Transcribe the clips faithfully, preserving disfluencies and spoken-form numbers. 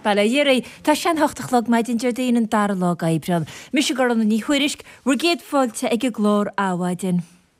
Bala Yeri, tá sean hochtachlog maid in Jardine and Darlog Ibran. Mishigar on the Ní Huirisk, we're gate fogte ag glór áwaidin.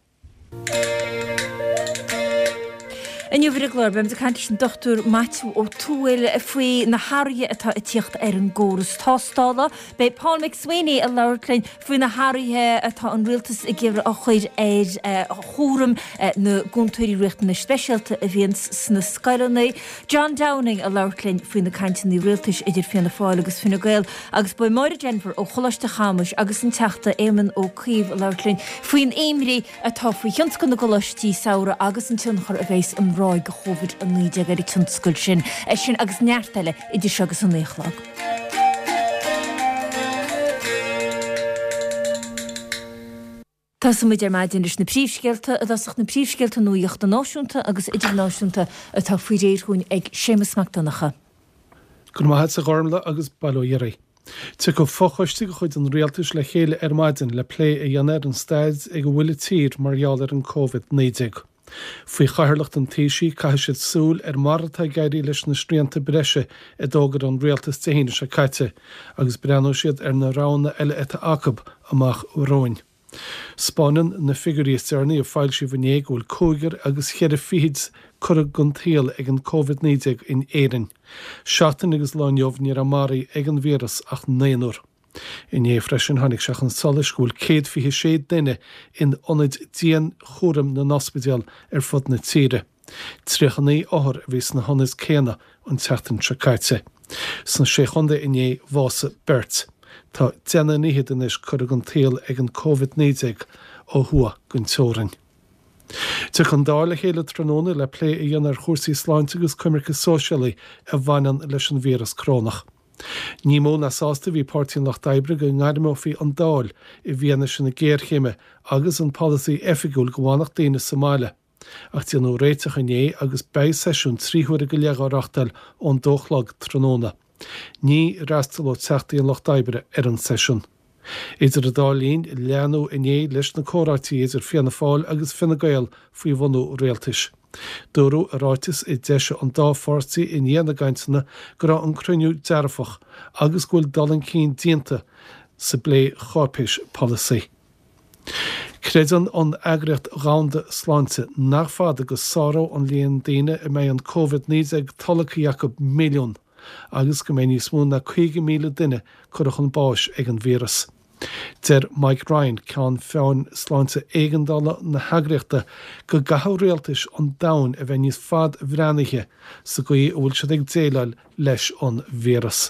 In Júfri glór, bem de cantis yn doctor Matthew O'Toole fwy na harrie atá tíocht ar an górus tástála. Bei Paul McSweeney a laurclein fwy na harrie atá an realtas a gifr a chuid eid chórum na gúntúri richten na specialte a víns sna Skylanei. John Downing a laurclein fwy na cantin ni realtas idir fianna fáil agus fwy na gael. Agus boi Moira Jennifer o cholaste chamus agus yn teachta Eamon o Cleve a laurclein fwy an Emery atá fwy hionsgan na golostí saura agus yn tiwnchor a veis yn roi go COVID an níide gar tún scoil sin é sin agus neartile idir segus an échlog. Tá sa muidir maidin leis na príomhscéalta a d'asach na príomhscéalta nuíochta náisiúnta agus idir náisiúnta atá faoi réirthúin ag sémasmachtainnacha. Gur maithe sa gharmla agus bailó dhéirí. Tá go fóchaiste go chuid an rialtas le chéile ar maidin le plé a dhéanaar an staid ag go bhfuil tír margheall ar an COVID nineteen. Fui chairlacht an tíisi caiith siad súl ar martha gairí leis na sríanta breise a dógad an rialtas téhéine se caite, agus breanú siad ar na rána eile eta acab amach uróin. Spáinan na figuríos tearnaí a fáil si bhané gúil cóigar agus chéad fíd currag guntail ag an COVID nineteen in éireann. Seatain agus láinneomh ní ramáí ag an víras ach néanúr. In é freisin hánig seach an solascúil céad fiche séad duine in onid dían chóram na nospidéal ar fud na tíre. Tríochaní áthar a bhís na honas céna an teachtain tracaite. San sé chunda in é bhása bert. Tá déana níhiad in is currag an taal ag an COVID nineteen ó thua gon teorainn. Tá chun dála chéile tróna le plé a dhéanaar chósaí sláinte agus cumarcha sóisialaí a bhainean leis an víras crónach. Ní mó na sásta bhí pártín lech d'Oibre go ngáirimó fí an dáil i bhíana sin na géirchéime agus an policy efigúil go bhánach daoine Somáile. Ach tí nó réiteach inné agus bei seisiún tríhuair go leagárachtal ón dóchlag tróna. Ní rastal ó teachtaí an lech d'Oibre ar an seisiún. Idir a dálín leanú inné leis na córátíí idir fianna fáil agus finna gael faoi bhunú réaltais. Dúrú a ráitis i deise an dá fórsaí in dhéana gaiintena go raibh an cruinniú dearfach agus gúil dalan cín dianta sa blé chápéis policy. Credan an agreacht ránda sláinte nach fad agus sáró an líon daine i mé an COVID nineteen talacha Jacob milliún agus go mé níos mó na chuige míle duine chuireach an báis ag an víras. Der Mike Ryan ceann feann sláinte éigeandála na hagreachta go gathú réaltais an dain a bheith níos fad bhreanaiche sa go í bhfuil siad ag déileáil leis an víras.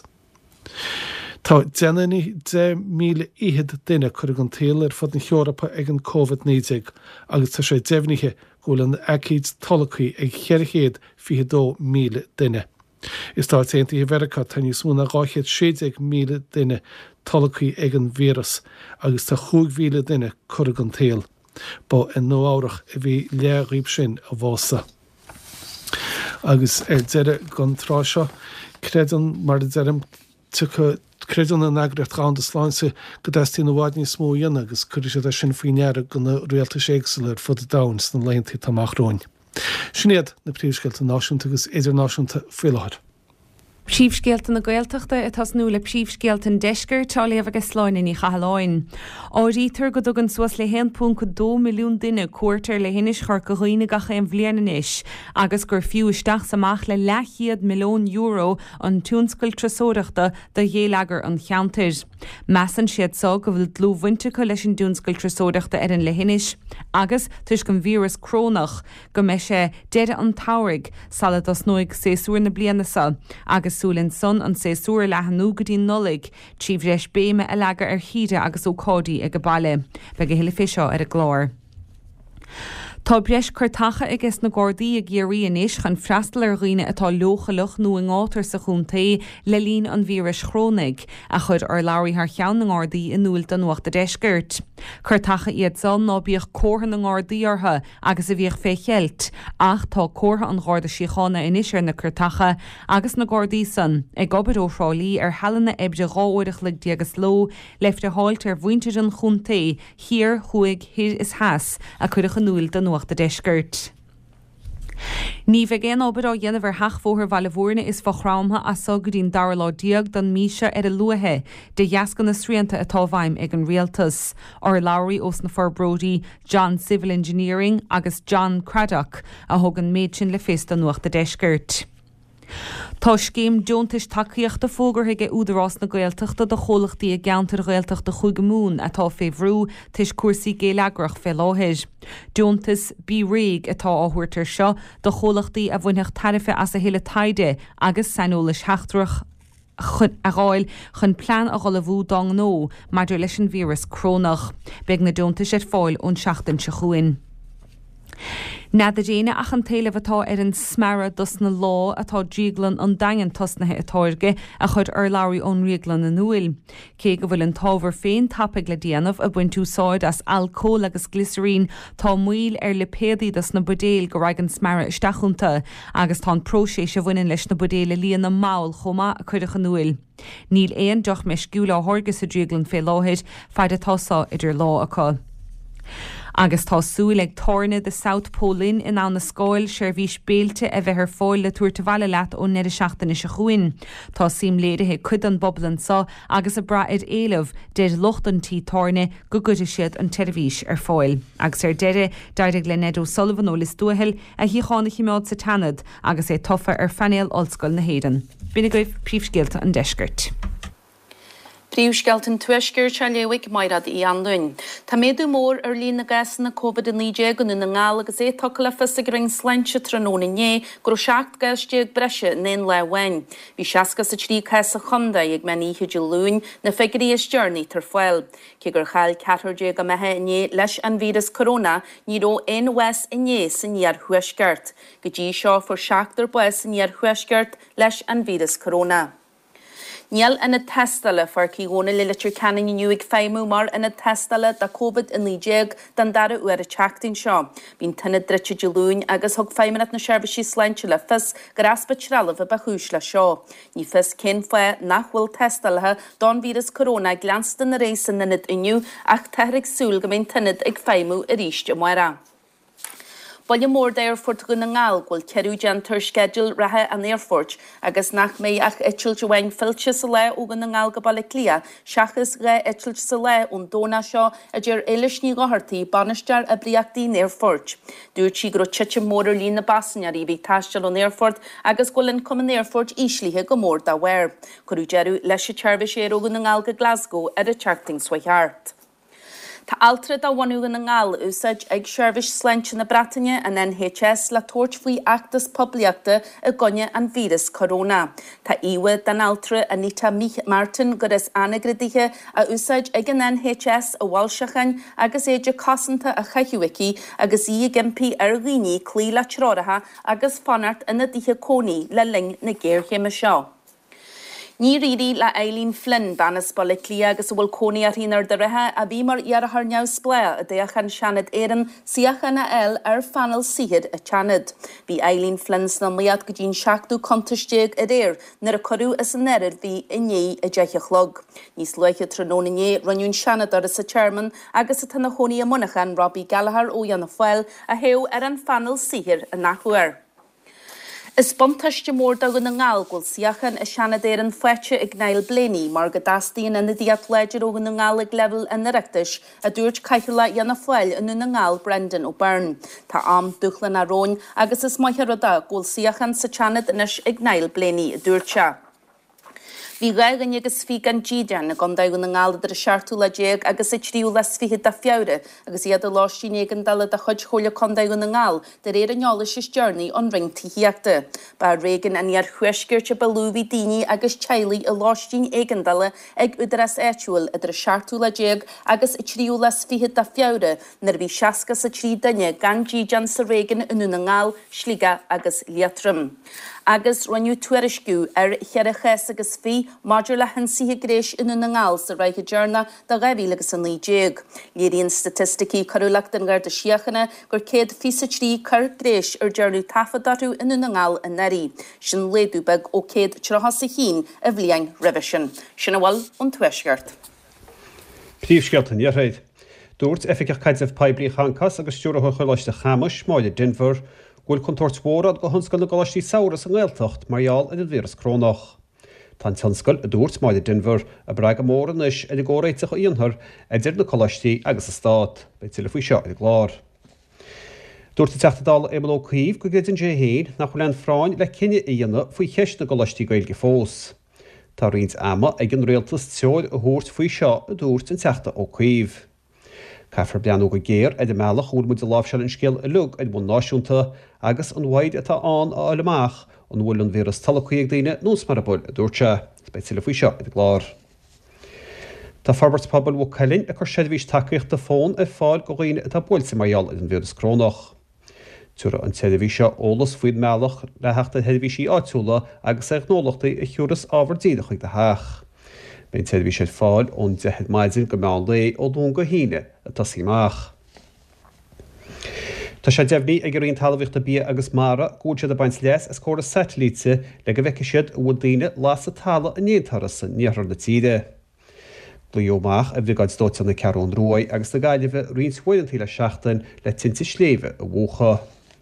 Tá déanaí dé míle iad duine chuir an taal ar fud na Eorpa ag an COVID nineteen agus tá sé déimhnithe gúil an acíd talachaí ag cheirchéad fiche dó míle duine. Is tá téanta i Bherica tá níos mó na gáchéad séideag míle duine talachaí ag an víras agus tá chúig mhíle duine chuir an taal, ba in nó áireach a bhí léiríb sin a bhása. Agus ar deire gan trá seo, credan mar a deirim credan an agreacht ránda sláinte go dtí na bháid níos mó dhéana agus chuir sé sin faoineara go na réaltais éagsúil ar fud a dams na leontaí tamachróin. Sinéad na príomhscéalta náisiúnta agus idirnáisiúnta fhuileáid. Príomhscéalta na Gaeltachta atá nó le príomhscéalta an deisceir tálaíomh agus sláinin í chaáin. Áirítar go dtugann suas le one point two milliún duine cuairtear le hinis chur go dhaoine gacha an bhliain inis, agus gur fiú isteach samach le leithíad milliún euro an túnscoil trasóireachta de dhéalagar an cheantair. Measan siad sá go bhfuil dlúmhainteacha leis an dúnscoil trasóireachta ar an le hinis, agus tuis go víras crónach go me sé deire an táirg salad as nóig séasúr na blianasa, agus súlinn son an séasúr lehanú go dtí nolig, tríomh leis béime a leagar ar chiide agus ó cádaí ag go baile, be go hiile fisio ar a glór. Tá breis chuirtacha agus na Gardaí a géirí inis chun freastal ar roioine atá lochalach nó an átar sa chuntaí le lín an víras chrónig a chud ar labhraí thar cheann na Gardaí in núil den nuachta deiscirt. Chuirtacha iad san ná bíoh cótha na Gardaí ortha agus a bhíoh fé cheilt, ach tá cótha an Garda Síochána inis ar na chuirtacha agus na Gardaí san ag gobad ó Shrálaí ar healanna eibde gáúireach le déagas ló leifte háilt ar bhaintear an chuntaí hir chuig hir is heas a chuireach an núil den nuachta deiscirt. Ní bheith géan obair á dhéanamh heachmhóthar bhailmhórna is fachrámtha a sogadín dar lá diaag don míse ar a luathe de dheascan na sríanta atá bhaim ag an rialtas ar labhraí os na Forbrodí John Civil Engineering agus John Craddock a thugan méid sin le fés an nuachta deisgirt. Tá scéim deontais takeíochta fógarthaige údarrás na Gaeltachta do cholachtaí a geantar Gaeltachta chuig mún atá féhrú tuis cuasaí géalagrach fé láthir. Deontas bí réig atá áhuairtar seo do cholachtaí a bhainteach tarife as a héile taide agus sanolalas heachtrach a gáil chun plán a ghola bhú dang nó maidir leis an vírus crónach. Beag na deontais ar fáil ón seachtain se chuin. Nad a déine ach an taobh atá ar an smara dus na lá atá díglan an dagan tosnathe atáirge a chud ar labhraí ón riaglan na nuail. Cé go bhfuil an tábhar féin tappaigh le déanamh a buin túsáid as alcól agus glycerín tá muil ar le pédaí dus na budéil go raibh an smara isteachúnta agus tá próséis a bhaineann leis na budéile líon na máil chomá a chuideach an nuail. Níl éon deoch meis giúla thorgus a díglan fé láthid feid atásá idir lá acu. Agus tá súil ag torna de South Pólinn in an na scáil seirbhís béalte a bheith ar fáil le túirta bhaile leat ó neidir seachtainna se chuin. Tá sim léirithe chud an boblan sa agus a braid éileh déad lochtantí torna go guide siad an teirvís ar fáil. Agus ar deire daireadh le Ned O'Sullivan ó Lisdúthil a híána chiimeád sa tanad agus é tofa ar fanéal Ollscoil na Héireann. Bina goibh príomhscéalta an deisgirt. Príomhscéalta tuaisceir se léigh mairad í anluin. Tá méadú mór ar líon na gasan na COVID nídé go na ngáil agus é tucha le fis a ring sleintse tróna né gur seacht gaistéag breise nén le bhain. Bhí seaca sa trí cais a chunda ag meníe de lún na figurí is journey tar foiil. Cé gur chail cetarde go methe iné leis an vírus corona ní ró in wes iné san níar thuisceart. Go dtí seo for seachtar bues san níar thuisceart leis an vírus corona. Níl ina testala for cíóna le litir canan inniuig féimú mar ina testala da COVID in líéag dan dara uair a teachtain seo. Bhín tunna drite de lún agus thug féiminat na seirbhísí sleinte le fis gur aspa trealah a bachúis le seo. Ní fis cin foie nachhfuil testalathe don vírus corona glanstan na rééis san nid inniu ach teirigh súl go mbeidh tunnid ag féimú a ríiste muire. Baile mór d'Airfort go na ngáil ghfuil ceirú gentar schedule rathe an Airfort agus nach mé ach eitilt bhain filte sa le ó go na ngáil go baile clia, seachas ré eitilt sa le ón dóna seo a dtíir eiles ní gohartaí banistear a briachtaí Airfort. Dúirt sí gur tiite mór ar lín na basannarí bhí taisteal an Airfort agus ghfuilinn cum an Airfort íslíthe go mór dá bhair. Curú dearú leis a tearbhis éar ó go na ngáil go Glasgow ar a teachting Swaithart. Tá altra dá bhainú na ngáil úsáid ag seirbhís sleinte na Bretagne an N H S le tuairt faoi achtas pobliachta a gonne an vírus corona. Tá iwe den altra Anita Martin gur is anagradíthe a úsáid ag an N H S a bhhailseachan agus éidir cosanta a chaithúici agus í gimpi ar riní clí le trádatha agus fanart ina dtíthe cónaí le ling na géirchéime seo. Ní rií le Eileen Flynn banas balle clia agus bhfuil cónaí ar hínar de rathe a bhí mar ar a neamh splé a déachan seanad éan siachanna eil ar fanal siad a teanad. Bhí Eileen Flynns na miad go dtín seachtú contaistéag a réir nar a choú is an neir bhí iné a deichelog. Níos leiche tróna né runún seanad ar sa chairman agus a tanna chonaí a munachan Robbie Gallagher ó Dhéanna Fáil a heú ar an fanal sihir a nachhuair. Is bontaiste mór da go na ngáil ghfuil siachan a seanadéir an foiite ag Niall Blaney mar go dastíon ina diaat leidir ó go na ngáil ag level in Oireachtais a dúirt caiithla Dhéanna Fáil in na ngáil Brendan O'Byrne. Tá am dúchlan a róin agus is maithar rada ghfuil siachan sa teanad inis ag Niall Blaney a dúirte. Bhí gagan agus fi gan ddían a gan dagan na ngála ar a seaartú le déag agus i tríú les fihi da fiáre agus iad a láistí négan dala a chud chola condagan na ngáil de réir an neális is journey an ring tíhiachta. Ba régan an ar chuisgirte balúhí daoine agus tealaí a láistín égan dala ag udras éitiúil idir a seaartú le déag agus i tríú les fihi da fiáre nar bhí seaca sa trí daine gan ddían sa régan inú na ngáil, slíga agus liatrum. Agus runniu tuairisciú ar cheirechas agus fí Maidir le hansíthe gréis inú na ngáil sa Reiche Journal da gaibhí agus an lídéag. Léiríonn statisticí carúlacht an garda siachanna gur céad físa trí cur gréis ar dearnú tafadarú inú na ngáil a neirí. Sin léadú beg ó céad trahasa hín a bhliain revision. Sin bhil an tuaisceart. Príomhscéalta níorthaid. Dúirt efficach caiidzeh peblií chancas agus stúra chuileiste chamas máide Denver ghfuil contúirt mórad go thunscail na golastí saoras an ghilteacht marall in an víras crónach. Tá tionscail a dúirt máid Denver a braga mór is a ggóréiteach a íonar idir na golastí agus a stát, be til faoi seo i glár. Dúirt techtadal émal ó Caomh go gréidir dé héin nach chu lean fráin le cinenne íana faoi cheist na golastí gailge fós. Tá rins ama ag an réaltas teoid a thuirt faoi seo a dúirt an teachta ó Caomh. Caithfar beanú go géir ag meach úr muid a lábhseil an scéal a lug ag bun náisiúnta agus an bhaid atá an a aileach an bhfuil an víras talchaíag daine nús mar a bul a dúirte, spéisiile faoi seo i glár. Tá farbart pobl bh cailinn a chu séadhís takeíocht de fón a fáil go ghaoine atá builsa maiall in an víras crónach. Túra an televíse ólas faoid meach le heachta televísí áitiúla agus ag nólachtaí a chiúras ábhardíide chuig de heach. B'in televíse fáil ón dehead maidin go meán lé ó dún go híine a tasíach. Tá sé deimhní ag réon talmhaíochta bí agus mara gútead a baint leis as córa satelíte le go bheice siad a bhfuil daine las a talla a néontarasa níothar na tíide. Glíomach a bhíáid dóite na cearún ruaid agus na gaiileh rion sfuilantí le seachtain le tinta sléomh a bhuacha.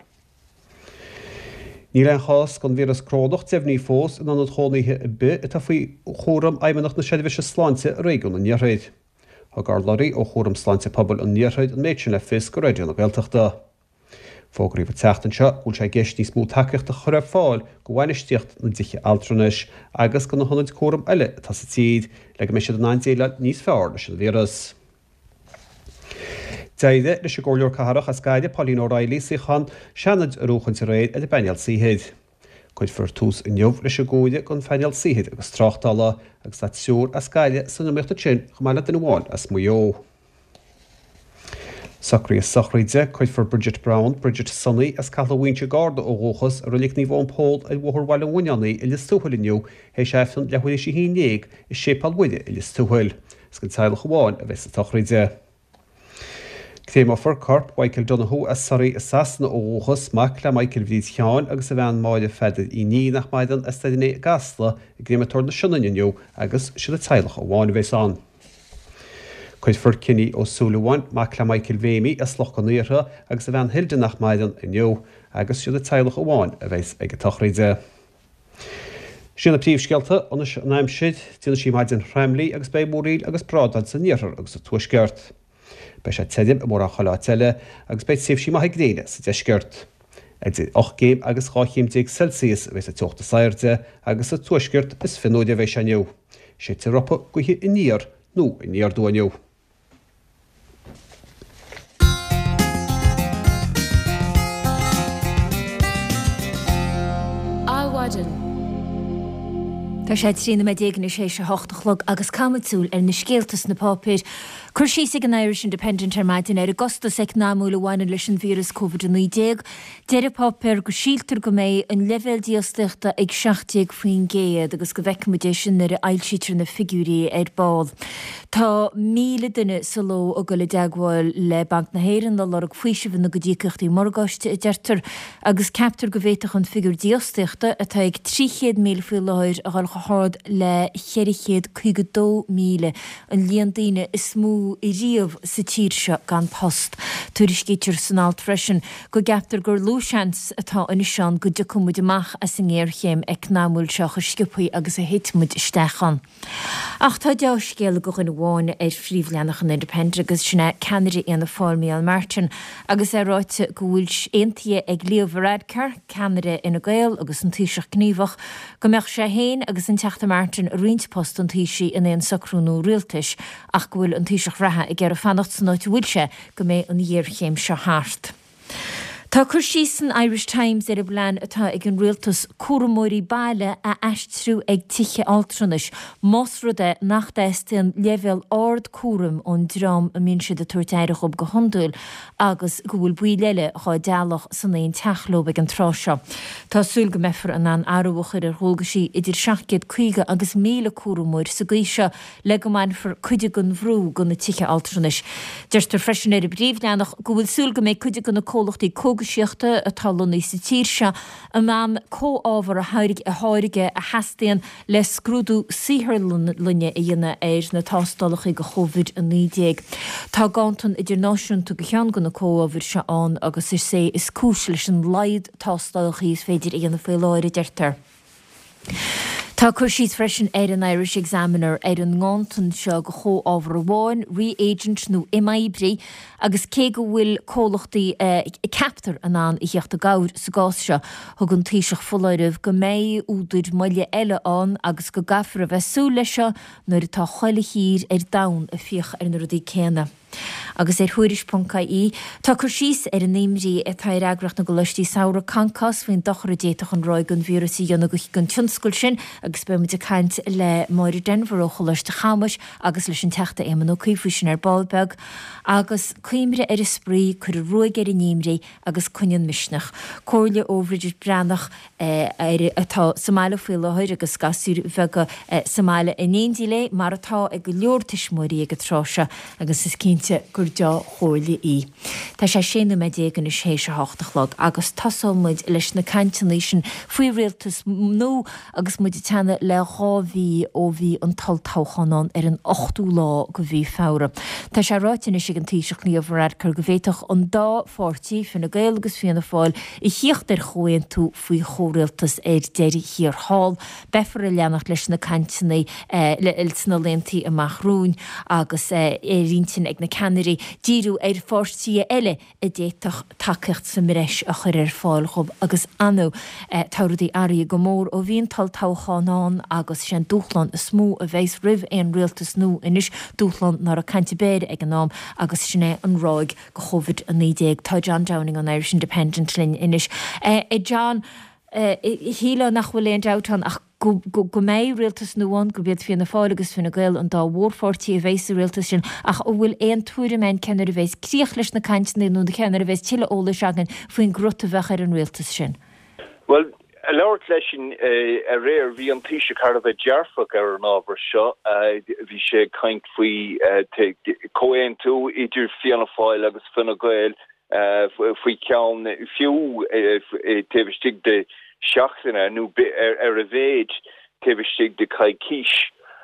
Ní le chás gan víras crónach deimhní fós in an tháinaithe i be atá faoi chóram aimimeach na séadhise sláinte a réún an níorthaid. Tá gar loirí ó chóram sláinte pobl an níorthaid an méidsin le fis go réidir na Gaeltachta. Fógraíomh teachtain seo gúil sé gceist níos mú takeíocht a chur fáil go bhhainistíocht na diche altranis agus go na honnaid chóram eile atá sa tíd le go meisiad an aindéile níos fearr leis an víras. Deide leis go ggóirleor catharach a Scaide Pauline O'Reilly sa chan seanad a rúchan sa réid a baineal síhéid. Cuid fir tús in jobh leis a góide gon faineal síhéid agus tráchtala agus tá siúr a Scaide san naíochtta sin chumáile den bháin as muo. Sacraí a sachraide chuid fir Bridget Brown, Bridget Sunny as callhaointe garda ó ghóchas a roilig ní bhán pól a bhthir bhile bhainanaí i lis túhailiniu hé séfan le chuile sí hínéag is sépal bhuide i lis túhail, s go teilech bháin a bheits a tachraide. Ctéim offer corp Michael Donoghue as sarí a sasna ó ghóchas mac le Michael Vlís Cheán agus a bhean máide feidir í ní nach maidan as staidine gasla i gréimetóir na sinnainniu agus siad a teilech ó bháin a bheits an. Cuid fir cinní ó súlaháin mac le Michael Vémi as loch an nuirtha agus a bhean hilde nach maidan inniu agus siad a teilech ó bháin a bheits ag a tachraide. Sin na príomhscealta an aimsiid tína sí maidin Hramlí agus bé móríl agus prádan sa níorthar agus a tuaisceart. Bei sé teidim a mór a chalá teile agus beit sih sí maithe gréine sa deisceart. Ag dé och géim agus cháchéimtéag Celsius bheits a tuachta sairde agus a tuaisceart is finóide bheith seniu. sé te ropa gohi in níor nó in níor dúaniu. Tá sé trína me déagna sé se hochtalog agus camatúil ar na scéaltas na pápéir. Cur sí sig an Irish Independent ar maidin ar agustas ag námúla bháin leis an vírus COVID nineteen. Deir pápéir go síaltar go méid an level díosteachta ag seachtaigh faoin géad agus go bhheicimidé sin ar ailsítar na figúrí ar báil. Tá míle duine sa ló a go le deagháil le Banc na Héireann le lorg faoisih na go ddíochtaí morgáiste i deirtar agus captar go bhéiteach an figúr díosteachta atá ag tríchéad mí faoi láir a gáil hád le cheirichéad chuige dó míle an líon daoine is mú i riamh sa tír seo gan post. Tuairiscítear san alt freisin go gaptar gur lúseans atá in seán go de cumúid amach as an ggéir chéim ag námúil seo chu scipaí agus a hitmúid istechan. Ach tá de scéal go in bháin ar phríomhleannach an Independent agus sinna Canada ana Fáilmial Martin agus ar ráite go bhfuil aontaithe ag líomhradcar Canada ina Gael agus an tíiseach gníomhach go meach sé héin agus an teachta Martin a riint post an tíisi in éon sacrúnú rialtais ach go bhfuil an tíiseach ratha ag ar a fannacht san áit bhfuil sé go mé an dhéir chéim seo háart. Tá chur síos an Irish Times ar a bhlean atá ag an rialtas cuaramóirí baile a eistrú ag tiche altranis. Más ruda nach d'eistíonn level ard cuaram ón drám a mín siad a tuairteirech ob go hondúil agus go bhfuil buí leile chá dealach san éon teachlób ag an tráseo. Tá súil go mefar an an arúchar ar thógasí idir seachcéad chuige agus míle cuaramóir sa gaoise le go main for chuide gon bhrú gon na tiche altranis. Deirtar freisin ar a bríomhneannach go bhfuil súil go méid chuide gon na cólachtaí cóg go síochta a talún sa tír se a man có ábhar a háirigh a háirige a heastéan le scrúdú sihir lunne a dhéine éir na tástalach go chovid a nídéag. Tá gantan idirnáisiún tú go chean go na cóábhar se an agus is sé is cúis leis an laid tástalach is féidir íana fé láir a deirtar. Tá chuir síos freisin ar an Irish Examiner ar an ngátan seo go chó ábhar bháin, reagent nó imaibre agus cé go bhfuil cólachtaí captar an an i cheachta gair sa gás seo thug an tíiseach foláirih go méid údúid maile eile an agus go gafar a bheitsú lei seo nuair atá choile hír ar dain a fioch ar na rudí céanna. Agus er thuiris punca í, tá chur síos ar an éimrí a tair agracht na go leistí saoire cancas faoin dochar a déach an roiig an vírusaí dhéanana go gon tionscoil sin agus be muid a caint le máir Denver ó choleiste chamas agus leis an teachta éman ó cuiimhú sin ar Ballbeg agus cuimre ar is sprí chur a roiig ar an éimrí agus cuinean misneach. Cóirle óhridir breannach atá Somála fuileáir agus gasú bhega Somála in éondílé mar atá ag go leortaismóí ag a tráise agus is cínte gur dea chóirla í. Tá sé sinna me dégan is sé se háachtalog agus tasómuid leis na cantaní sin faoi réaltas nó agus muid tena le ráhí ó bhí an taltáchanán ar an ochtú lá go bhí fára. Tá sé ráitina sig an tíiseach níomhráid chur go bhéiteach an dá fórtíí fin na gail agus fianna fáil i chiocht ar choin tú faoi chóréaltas ar déir hir hall, befar a leannach leis na cantaní le ilsna lentaí amachrún agus éíntin ag na Canarí díú ar fórtíí eile i déach takecht sa mireis a chur ar fáil chob agus anú táradí airí go mór ó bhíon tal táchanán agus sin dúchlan a smú a bhééis rih an rialtas nó inis dúchlan nar a cantibéir ag an nám agus sinné an ráig go chovid a nídéag tá John Downing an Irish Independent linn inis. I John híle nach bhfuil éon deátan ach go méid rialtas nóán go bhéad fianna fálagus finna gail an dá mhórfortíí a bhééis a rialtas sin ach ó bhfuil éon túramein cenar a bhééis críoch leis na cantaí nó de cenar a bhééis tiile óla segan faoin grota bheith ar an rialtas sin. Well, a leir leisin a réir bhí an tíise car a bheith dearfach ar an ábhar seo bhí sé caint faoi cóéon tú idir fianna fáil agus finna gail faoi ceann fiú taobhstig de seachtainna nó ar a bhéid taobhstig de caiid cíis.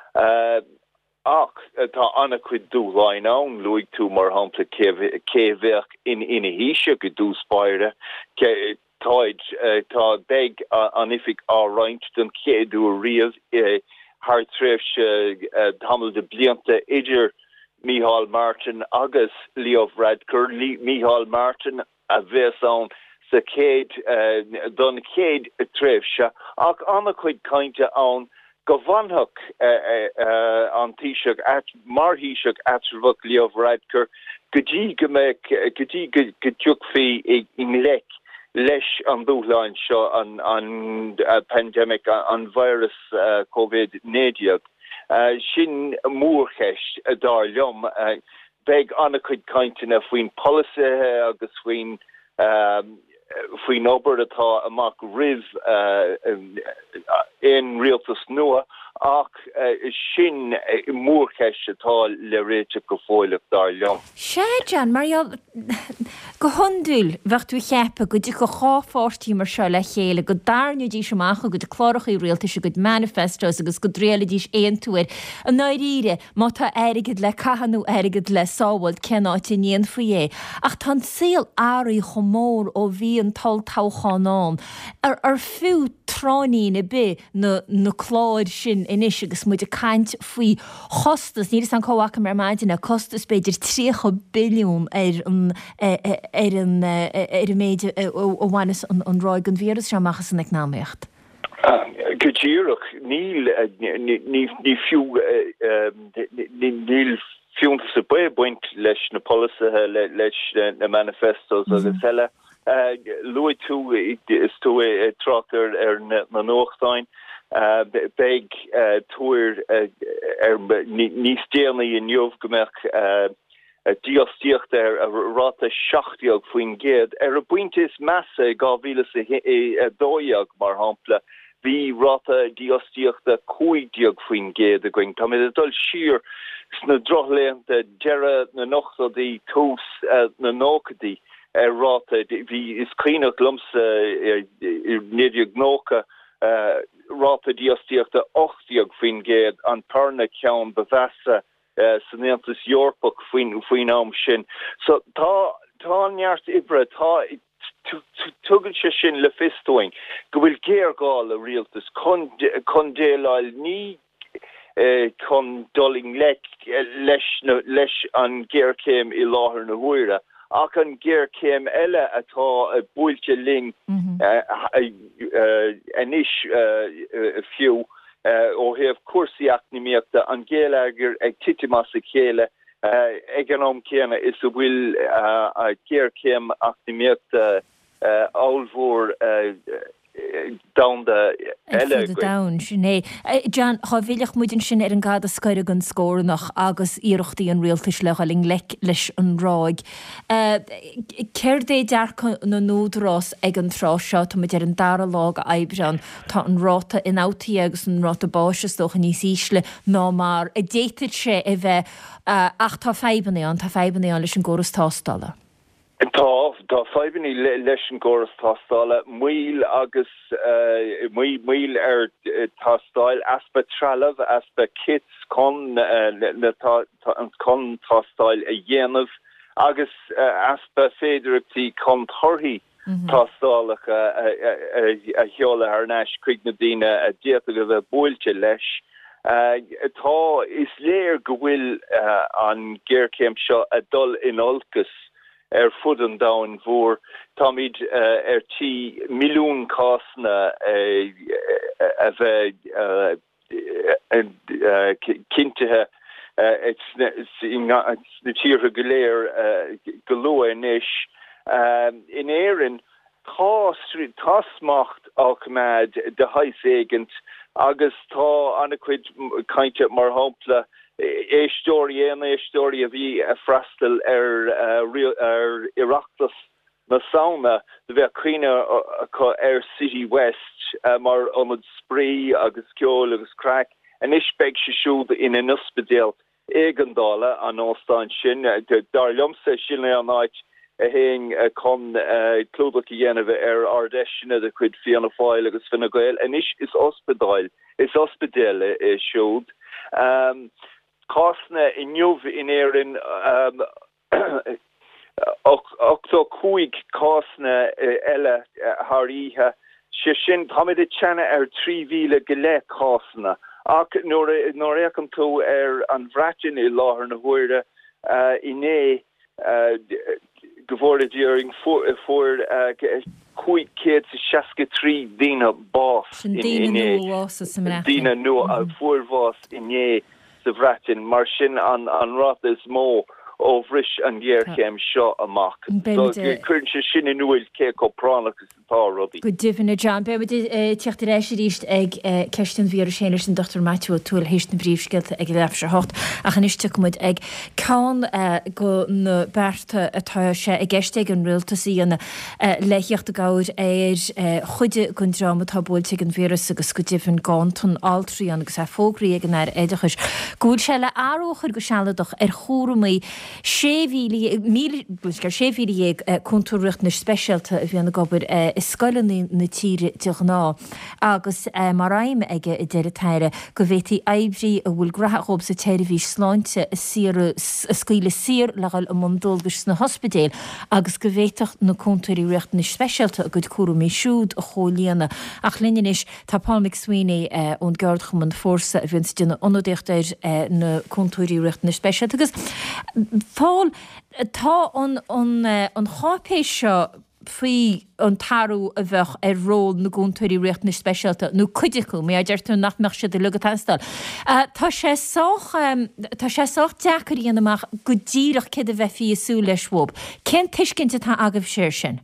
Ach tá anna chuid dúláin ann luigh tú mar hampla céhheach in ina híise go dúspáire táid tá beag an ifig á roinnt don céadú a riamh thar tréimhse tamil de blianta idir Micheál Martin agus Leo Varadkar, Micheál Martin a bheits an sa céad don céad tréimhse ach anna chuid cainte an go bhanthach an tíiseach at mar híiseach atrabhach Leo Varadkar go dtí go go dtí go dtiuc fí in lech leis an dúchláin seo an an pandemic an virus COVID nineteen. Uh, sin múrcheist a dar lom uh, beg anna chuid caintin a faoin policy agus faoin um, faoin obair atá amach rih uh, in rialtas nua ach uh, sin uh, múrcheist atá le réite go fóileach dar lom. Sé John, Marial go hondúil bhechtú chepa go dtí go cháfáirtí mar seo le chéile go darne dí semach go de chláracha í rialtas go manifestos agus go dréala dís éon túir a náíre má tá airigid le caihanú airigid le sábhail cenáte níon faoé ach tá síl áirí chomór ó bhí an tal táchanán ar ar fiú tráí na be na na chláid sin inis agus muid a caint faoi chostas ní an cóhacha mar maidin a costas beidir trícha biliún ar an ar an ar méide ó bhhanas an ráig an vírus se machchas an agnáíocht. Gotíireach níl ní fiú níl fiúnta sa bu buint leis na polithe leis na manifestos agus heile. Luid tú is tú trochar ar na nóchtáin beag túir níos déanaí in jobh gomach diostíocht ar a ráta seachtaíag faoin géad ar a buinte is measa gá bhíle a dóiag mar hampla bhí ráta diostíochta cúideag faoin géad a going. Tá mé a dul siar sna drochléanta deire na nochtaí tús na nócadaí ráta hí is cleanach lumsa néidir gnócha ráta díostíochta ochtíag faoin géad an parna ceann bevesa san Néaltas Eorpach faoin am sin. So tá tá neart ibre tá tugann se sin le fistóing go bhfuil géargáil a rialtas chun déáil ní chun doling leis an géarcéim i láthair na huaire ach an géarcéim eile atá buailte ling anis fiú ó heh cuasaíach nimíochta an géalagur ag titimas a chéile ag an am céanna is a bhfuil a géarcéim ach nimíochta áilmhór downda eile down sinné. John, há bhíoch muidin sin ar an gad a scoire an scórnach agus íirechtaí an rialtas lechaling le leis an ráig. Céir é dear na nódrás ag an tráseo tá muid ar an dara lág a eibrean tá an ráta in átaí agus an ráta báisteach a níos ísle ná mar a déiteid sé a bheith ach tá feibanna an tá feibanna an leis an gcóras tástála. Tá tá feibanní leis an gcóras tástála muil agus muil ar tástáil aspa trealamh aspa kits chun chun tástáil a dhéanamh agus aspa féidireachtaí chun torthaí tástálacha a cheola ar neis chuig na daoine a déata go bheith buailte leis. Tá is léir go bhfuil an géarcéim seo a dul in olcas er fud an down voor Tomid er tí miljoen kostna a kintehe na tí reguléir galoe nish in éan tá smacht alchemad de heisegent agus tá anquid kainte mar hapla éistóí éana éistóí a bhí a freistal ar ar Iireachtas na saona de bheith cuine ar City West mar omad sprí agus ceol agus crack an isbeg se siúd in an ospedéal éigeandála an óstáin sin dar liomsa sin an áit a héing chun clúdach dhéanamh ar ardeisina de chuid fianna fáil agus finna gael an is is ospedáil is ospedéal is siúd. Costna in Juv in Erin um octo cuig costna ella hariha shin hamid chana er three vile gele costna ac nor nor ekam to er an vratin I lahar na huirde uh iné uh geworden during for for uh cuig kids shaska three dina boss in iné dina no a four was iné sa bhreatin mar sin an an ráta is mó ó bhris an ggéarcéim seo amach. So chuann se sin in nuail cé cópránach is tá rudaí. Go difhanna John, be teachta éis ríist ag ceistin bhíar séidir sin Doctor Matthew O'Toole héist na bríomhsceilte ag leibhse hocht a chan iste go muid ag cáin go na berta atá sé ag geisteigh an rialtasaí an leicheocht a gáir ar chuide gon drama tá búilte an víras agus go difhan gántún altrií agus a fógraí ag an air éidechas. Gúil se le áróchar go sealadach ar chóramí séhíli mí buscar séhíli contúreacht na speisialta a bhíanana gobar is scoileanna na tíre deach ná agus mar raim aige I deire teire go bhhétí aibrí a bhfuil grathób sa téirehí sláinte a scaoile sir legail a mundulgus na hospedéil agus go bhhéiteach na contúirí reacht na speisialta a go cuaú mé siúd a chólíana ach linneis tá Paul McSweeney ón gardchaman fórsa a bhíonn duna onodéachtair na contúirí reacht na speisialta agus Paul, tá an chápéis seo faoi an tarú a bheith ar ról na gúntúirí récht na speisialta nó cuidiú mé a deirú nach meach se de lugad tanstal. Tá sé tá sé soch deacarí anamach go ddíireach cid a bheith fi asú leis swob. Cén tuiscinnte tá agah séir sin?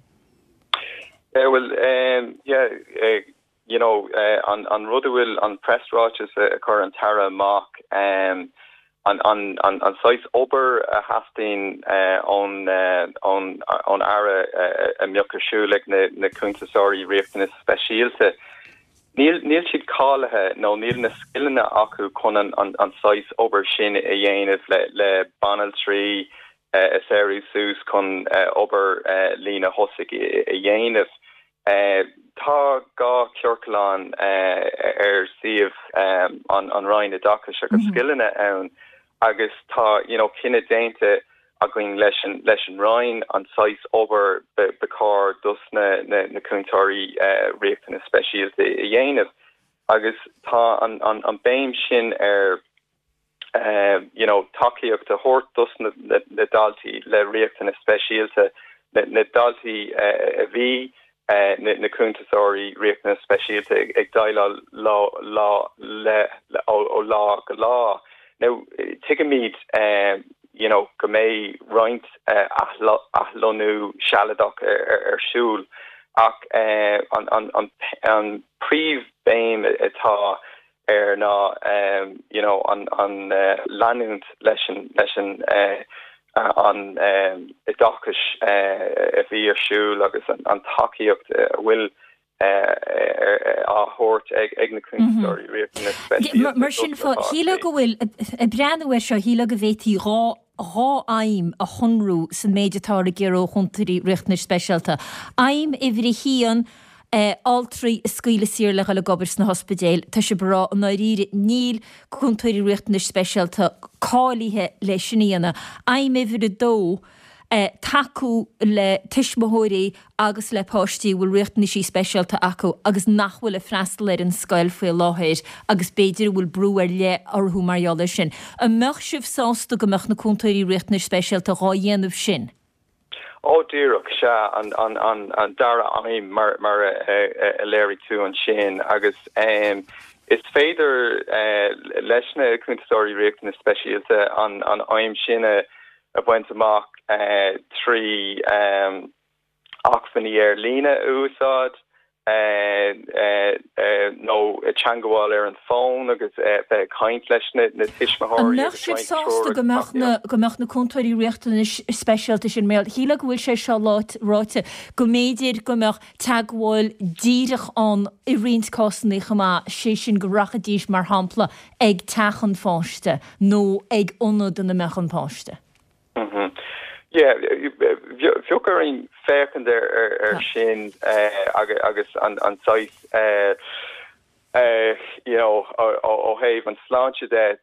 Well, um, yeah, uh, you know, uh, on on Rudderwill on pressráis a chur an tara amach um an an an an size ober uh, hastin uh, on uh, on on ara uh, a miokershulik na na kuntasori riften specialte Neil Neil should call her no Neil na skillna aku kon an an size ober shin a yen is le le banal tree a série sús chun ober lína hosig i dhéanamh. Tá gá ceorcaláin ar siomh an Ryan a Dachas agus skillne ann agus tá you know cinenne déinte a going leis leis an Ryan an sais ober be car dus na na na cúntarí réachtain speisialte i dhéanamh agus tá an an an béim sin ar Uh, you know, takeíocht a hort dus na, na, na dalti le réachtain speisialte na, na dalti uh, a bhí uh, na, na cúntasáirí réachtain speisialte ag daile lá lá le ó lá go lá. Now tigamid um, you know, go mé roint uh, ahlonú sealadach ar siúl ach uh, an an an an príomh béim atá er na um, you know an an uh, lanúnt leis leis uh, uh, an um, i dachas uh, a bhí arsúil agus an, an takeíocht bhfuil a hort ag ag na cúntasáirí réachtain speisialte. Mar sin fá híle go bhfuil a breanúir seo híle go bhhétí rá rá aim a chunrú san méidetára gcéaró chuntarí réachtain speisialta. Aim i bhrí hían Uh, Altrí scuile sír le le gobers na hospedéil, tá se bra an náíre níl chuntarí réachtain speisialta cáilíthe le sinníana. Aim i bhir a dó uh, taú le tuismóirí agus le páistí bhfuil réachtain sí speisialta acu agus nachhfuil le freistal ar an scoil faoi láthir agus beidir bhfuil brú ar le orthú marall sin. A meach sibh sásta go meach na chuntarí réachtain speisialta rá dhéanamh sin. Oh dearach se an an an an dara aim mar mar a léri tú an sin agus um, is féidir uh, leisna cúntasáirí réachtain speisialte an an aim sinne a bhaint amach uh, trí um, achfaní ar lína úsáid uh, uh, uh, nó teangaháil ar an fón agus uh, caint leis na tuismóirí. An meach sibh sásta go meach na go meach na chuntarí réachtain speisialta sin mé híle bhfuil sé seo láit ráite go méidir go meach teagháil díirech an i riont cásanna chumá sé sin go rachadíos mar hampla ag techan fáiste nó ag ionad na mechan páiste. Mhm. Yeah, fiúcar in féchan ar ar sin agus agus an an sais Uh, you know, ó héh an sláinte de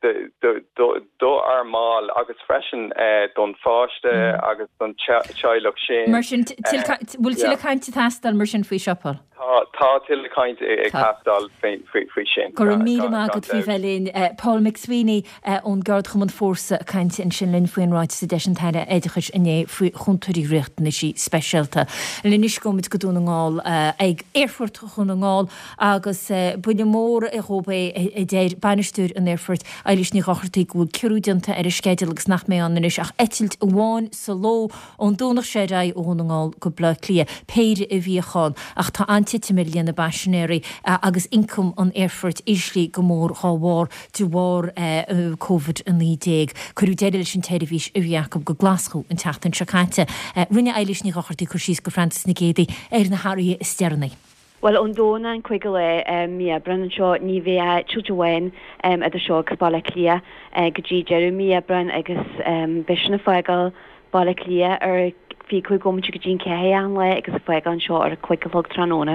do ar máil agus freisin don fáiste agus don teilech sin. Mar sin bhfuil tiile caiinte tastal mar sin faoi siopal. Tá tiile caiinte ag tastal faoi sin. Gur mí agad fao bhelín Paul McSweeney ón gard chum an fórsa caiinte in sin linn faoin ráid sa deis an taire éidechas iné faoi chuntarí réachtain sí speisialta. Linis gomid go dún ngáil ag Erfurt chun ngáil agus buine mór i hóbé i déir banistúr an Erfurt eilis ní gachartaí gúil ceúdianta ar a scéideal agus nach mé an is ach etilt bháin sa ló ón dúnach sé ra ó ngáil go bla lia péire i bhíáin ach tá antite million na baisinéirí agus incom an Erfurt islí go mór cháhhar tú bhar COVID an ní déag chuú déidir sin téirehís a bhíachb go Glasgow an teachtain seáinte rinne eilis ní gachartaí chu síos go Francis na gédaí ar na Harí Stearnaí. Well, on dóna an chuig le um, mi brenn seo ní bhé tútehain um, a seo gus balla clia uh, go dtí jeú mi brenn agus um, bisna feigal balla clia ar fi chuig gomte go dtín cehé an le agus a feigal an seo ar a chuiglog tróna.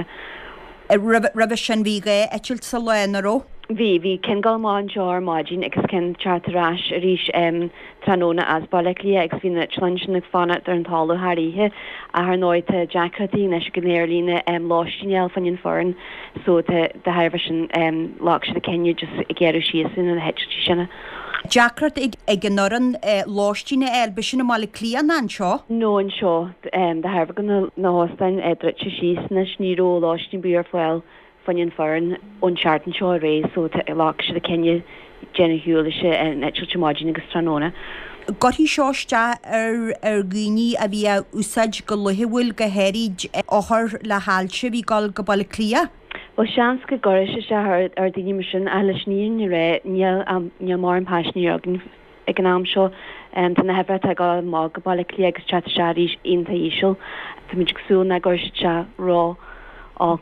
Rubbe sin bhí ré etilt sa lenaró? Bhí bhí cin gal máin seo ar mágin agus cin chartarráis a ríis um, tróna as balla clia agus bhí na tlansin ag fanna ar an talú haíthe a th nóid Jackratí nes go néirlína um, láistíneal fanin foran so de hairh sin um, lá se a cenne just i ggéirú siasan an hetí sinna. Jackrat ag ag an noran láistíine elbe sin mála clían an seo? No an seo um, de hairh gan na hóstain edrit se sísna sníró láistín buar foiil fanin foran ón seaartan seo rééis so lá se a cenne Jenna Hewle se an etmágin agus tróna. Gohí seoiste ar ar gcuoine a bhí úsáid go luthehfuil go héirid áthir le háilte bhí gáil go balla clia? Well seans go goris se ar ar daine mar sin a leis níon ré níl níl mar an páisní agin ag an am seo tá na hefra a gáil má go balla clia agus chat searí onanta ísisiil Tá muid goúil na goir se rá á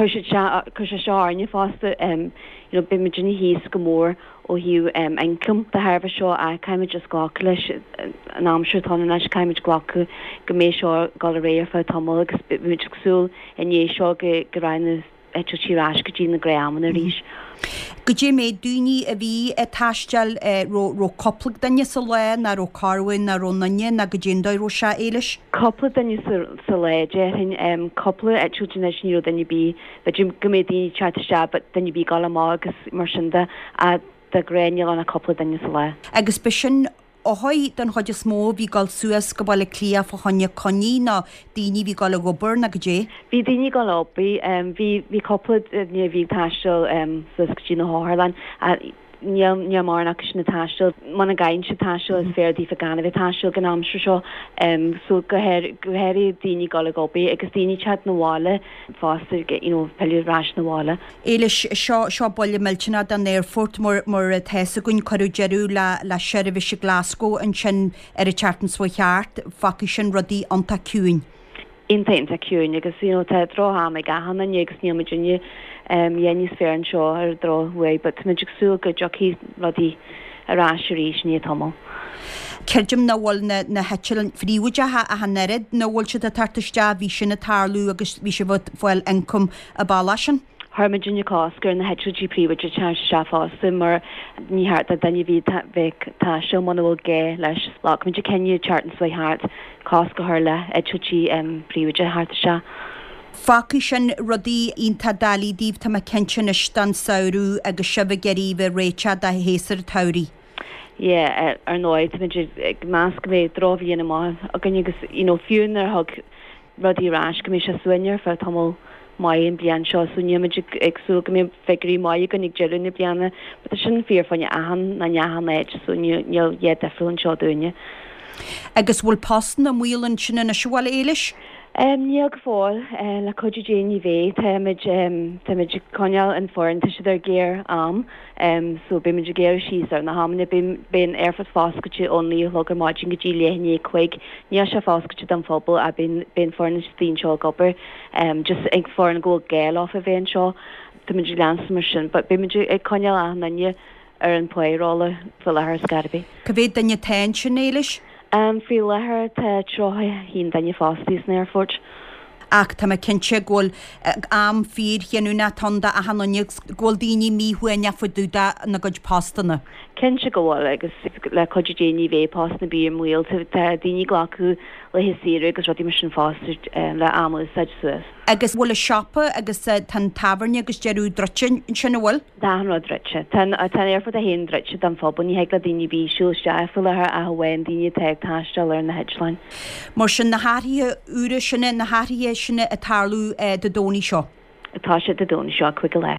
chu se seáne fásta be me dunne híos go mór ó hiú encum de haarbh seo a caiimiid just gá leis an amsútá leis caiimiid glacu go mé seo gal a réir fá tamil agus muidsúl in é seo go raine etírás go dtí na gréamman a ríis. Go dé mé dúní a bhí a taiisteal ro coppla danne sa le na ro carhain na ro nanne na go ddédóid ro se éiles? Coppla danne sa le hin coppla etúnéisníú danne bí go mé daoine teite se, danne bí gal má agus mar sinnda a de gréineal an a coppla danne sa le. Agus be sin óhaid den chuide smó bhí gáil suasas go bhil clia fá chunne coní ná daoine bhí gáil go bur na go dé? Bhí daoine gáil opí bhí coppla ní bhí taiisteil sus go dtí na háirlein a ní marnach sin na taiisteil mana gaiin se taiisteil is fér dí fa ganna bheith taiisteil gan amsú seo so gohéirí daoine gáil opí agus daoine tead na bháile fásta peúrás na bháile. Éiles seo bolle milltena den Airfort mar mar a theasa gon choú jeú le le seirbhí se Glasgow an sin ar a chartan swa cheart faci sin rodí anta cúin. Intainta cúin agus te dro ha me gahanna agus ní Virginia dhéanní sfér an seo ar drohfu, but muidir súil go joí rodí aráisiéis ní tomó. Ceirdim na bhil na hetil fríúide a hannerid nó bhil se a tartaiste bhí sin na tarlú agus bhí se bhd bhfuil incum a bálasin? Harmagine cásgur na hetil G P which te seáasta mar níhart a danne bhí bheith tá seo man bhfuil gé leis lá muidir cenne chartan sa hart cá go thir le etí príúide hart se. Faci sin rodí ionta dalí díobh tá cean istan saoú agus sibh geirí bh réite a héasar tairí. Ié ar nóid más go bhéh dróhíonna má a gan agus fiún ar thug rodí rás go mé se suinear fe tamil mai blian seo súniimiid agsú go mé fegurí mai gan nig jeúna blianana, be sin fíor fanne ahan na nehan éid súneal é defriúin seo dúine. Agus bhfuil pastan na mhuilann sinna na siúil éiles? Níag fáil le chuidir déanaí bvé táid coneal an forin tu ar géir am so bé muidir géir síar na hamna ben airfad fáscaite ónlí logur máidjin go dtí léhanní chuig ní se fáscaite an fphobal a ben forin tín seo gobar just ag forin ggóil géil á a bhéon seo tá muidir lean mar sin, but bé muidir ag coneal a nanne ar an poirála fu lethir scarabí. Go bhéad danne tain sin éiles? Um, fi lethir te trotha hín danne fástís na Airfort. Ach tá cinse ggóil am fír cheanúna tanda a hanine ggóil daoine míhuaine fu dúda na goid pástanna. Cinse gohil agus le chuidir déanaí bhéh pás na bí mhil daoine glacu le hisíú agus rudí mar sin fásta le am said suas. Agus bhfuil a sipa agus tan tabarne agus dearú drotin sinna bhfuil? Dárá drite tan Airfort a héon drite an fphobal ní heag le daoine bhí siúiste fu lethir a bhhain daoine teag táisteil ar na headline. Mar sin na háirithe úra sinna na háirithe sinna a tarlú de dóní seo. Atá sé de dóní seo chuig go le.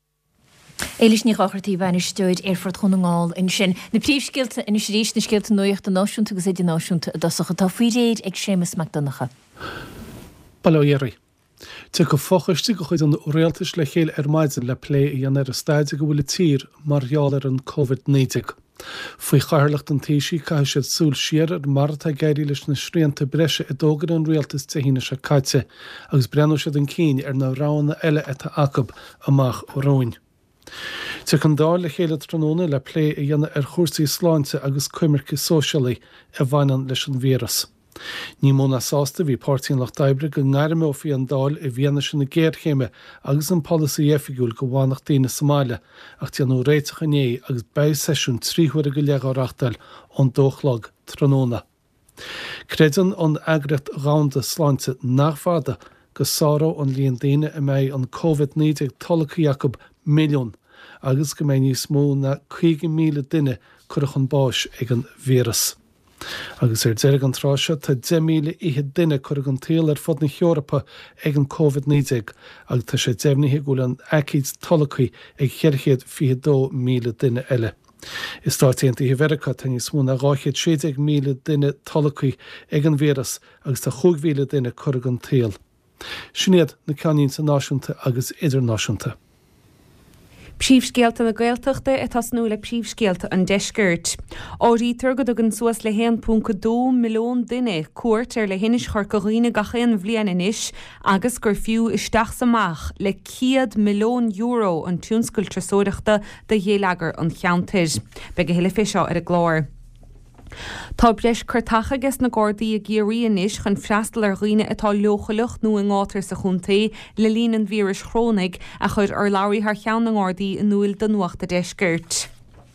Éiles ní chachartí bhaine stúid Airfort chunaáil in sin. Na príomhsciilte in rééis na sciilte nuocht a náisiúnta agus éidir náisiúnta a dosacha tá faoi réad ag sémas Macdonacha. Balóhéirí. Tu go fochaiste go chuid an réaltas le chéile ar maidin le lé i dhéanaar a staide go bhfuil tír margheall ar an COVID nineteen. Faoi chairlacht an téisí cai sé súil siar ar martha gaiirí leis na sríanta breise i dógan an réaltas tehíine se caite agus brenn sé an cín ar na rána eile atá acab amach ó roin. Tu an dá le chéile tróna le lé i dhéana ar chósaí sláinte agus cuimirce sóisialaí a bhainean leis an víras. Ní móna sásta bhí páirtíon lech daibre go ngairimé ó fií an dáil i bhíana sin na géirchéime agus an policy éfigiúil go bhánach daine Somália ach teanú réitecha né agus be seisiún tríhuiir go legaráachtal ón dóchlag tróna. Credan an agrat ránda sláinte nachfada go sáró an líon daine i méid an COVID nineteen talacha Jacob milliún agus go mé níos mó na chuige míle duine chuireach an báis ag an víras. Agus ar deireg an tráise tá de míle ihe duine chuir an téal ar fod na Eorpa ag an COVID nineteen agus tá sé déimnithe gúil an acíd talachaí ag cheirchéad fiadó míle duine eile. Is tátíanta i Verica tá níos mó na ráchéad séideag míle duine talachaí ag an víras agus tá chughmhíle duine chuir an téal. Sinnéad na ceanínta náisiúnta agus idirnáisiúnta. Príomhscéalta na Gaeltachta atá snú le príomhscéalta an deisgirt. Áirí turgad agan suas le one point two milliún duine cuairt ar le hinis chuir go dhaoine gachéan bhliain inis agus gur fiú isteach samach le one hundred milliún euro an túnscoil trasóireachta de dhéalagar an cheantair. Be go hiile fé seo ar a glór. Tá breis chuirtacha agus na Gardaí a géirí inis chun freastal ar dhaoine atá leochalucht nó in átar sa chuntaí le líon an víris chrónig a chud ar labhraí th cheann na Gardaí in nuail den nuachta deisgirt.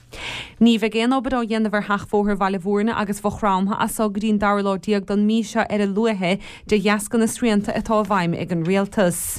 Ní bheith géan obair á dhéanamh theachmhóthar bhaile bhórna agus bhrámtha a sogrín darlódíag don míse ar a luathe de dheascan na srianta atá bhaim ag an rialtas.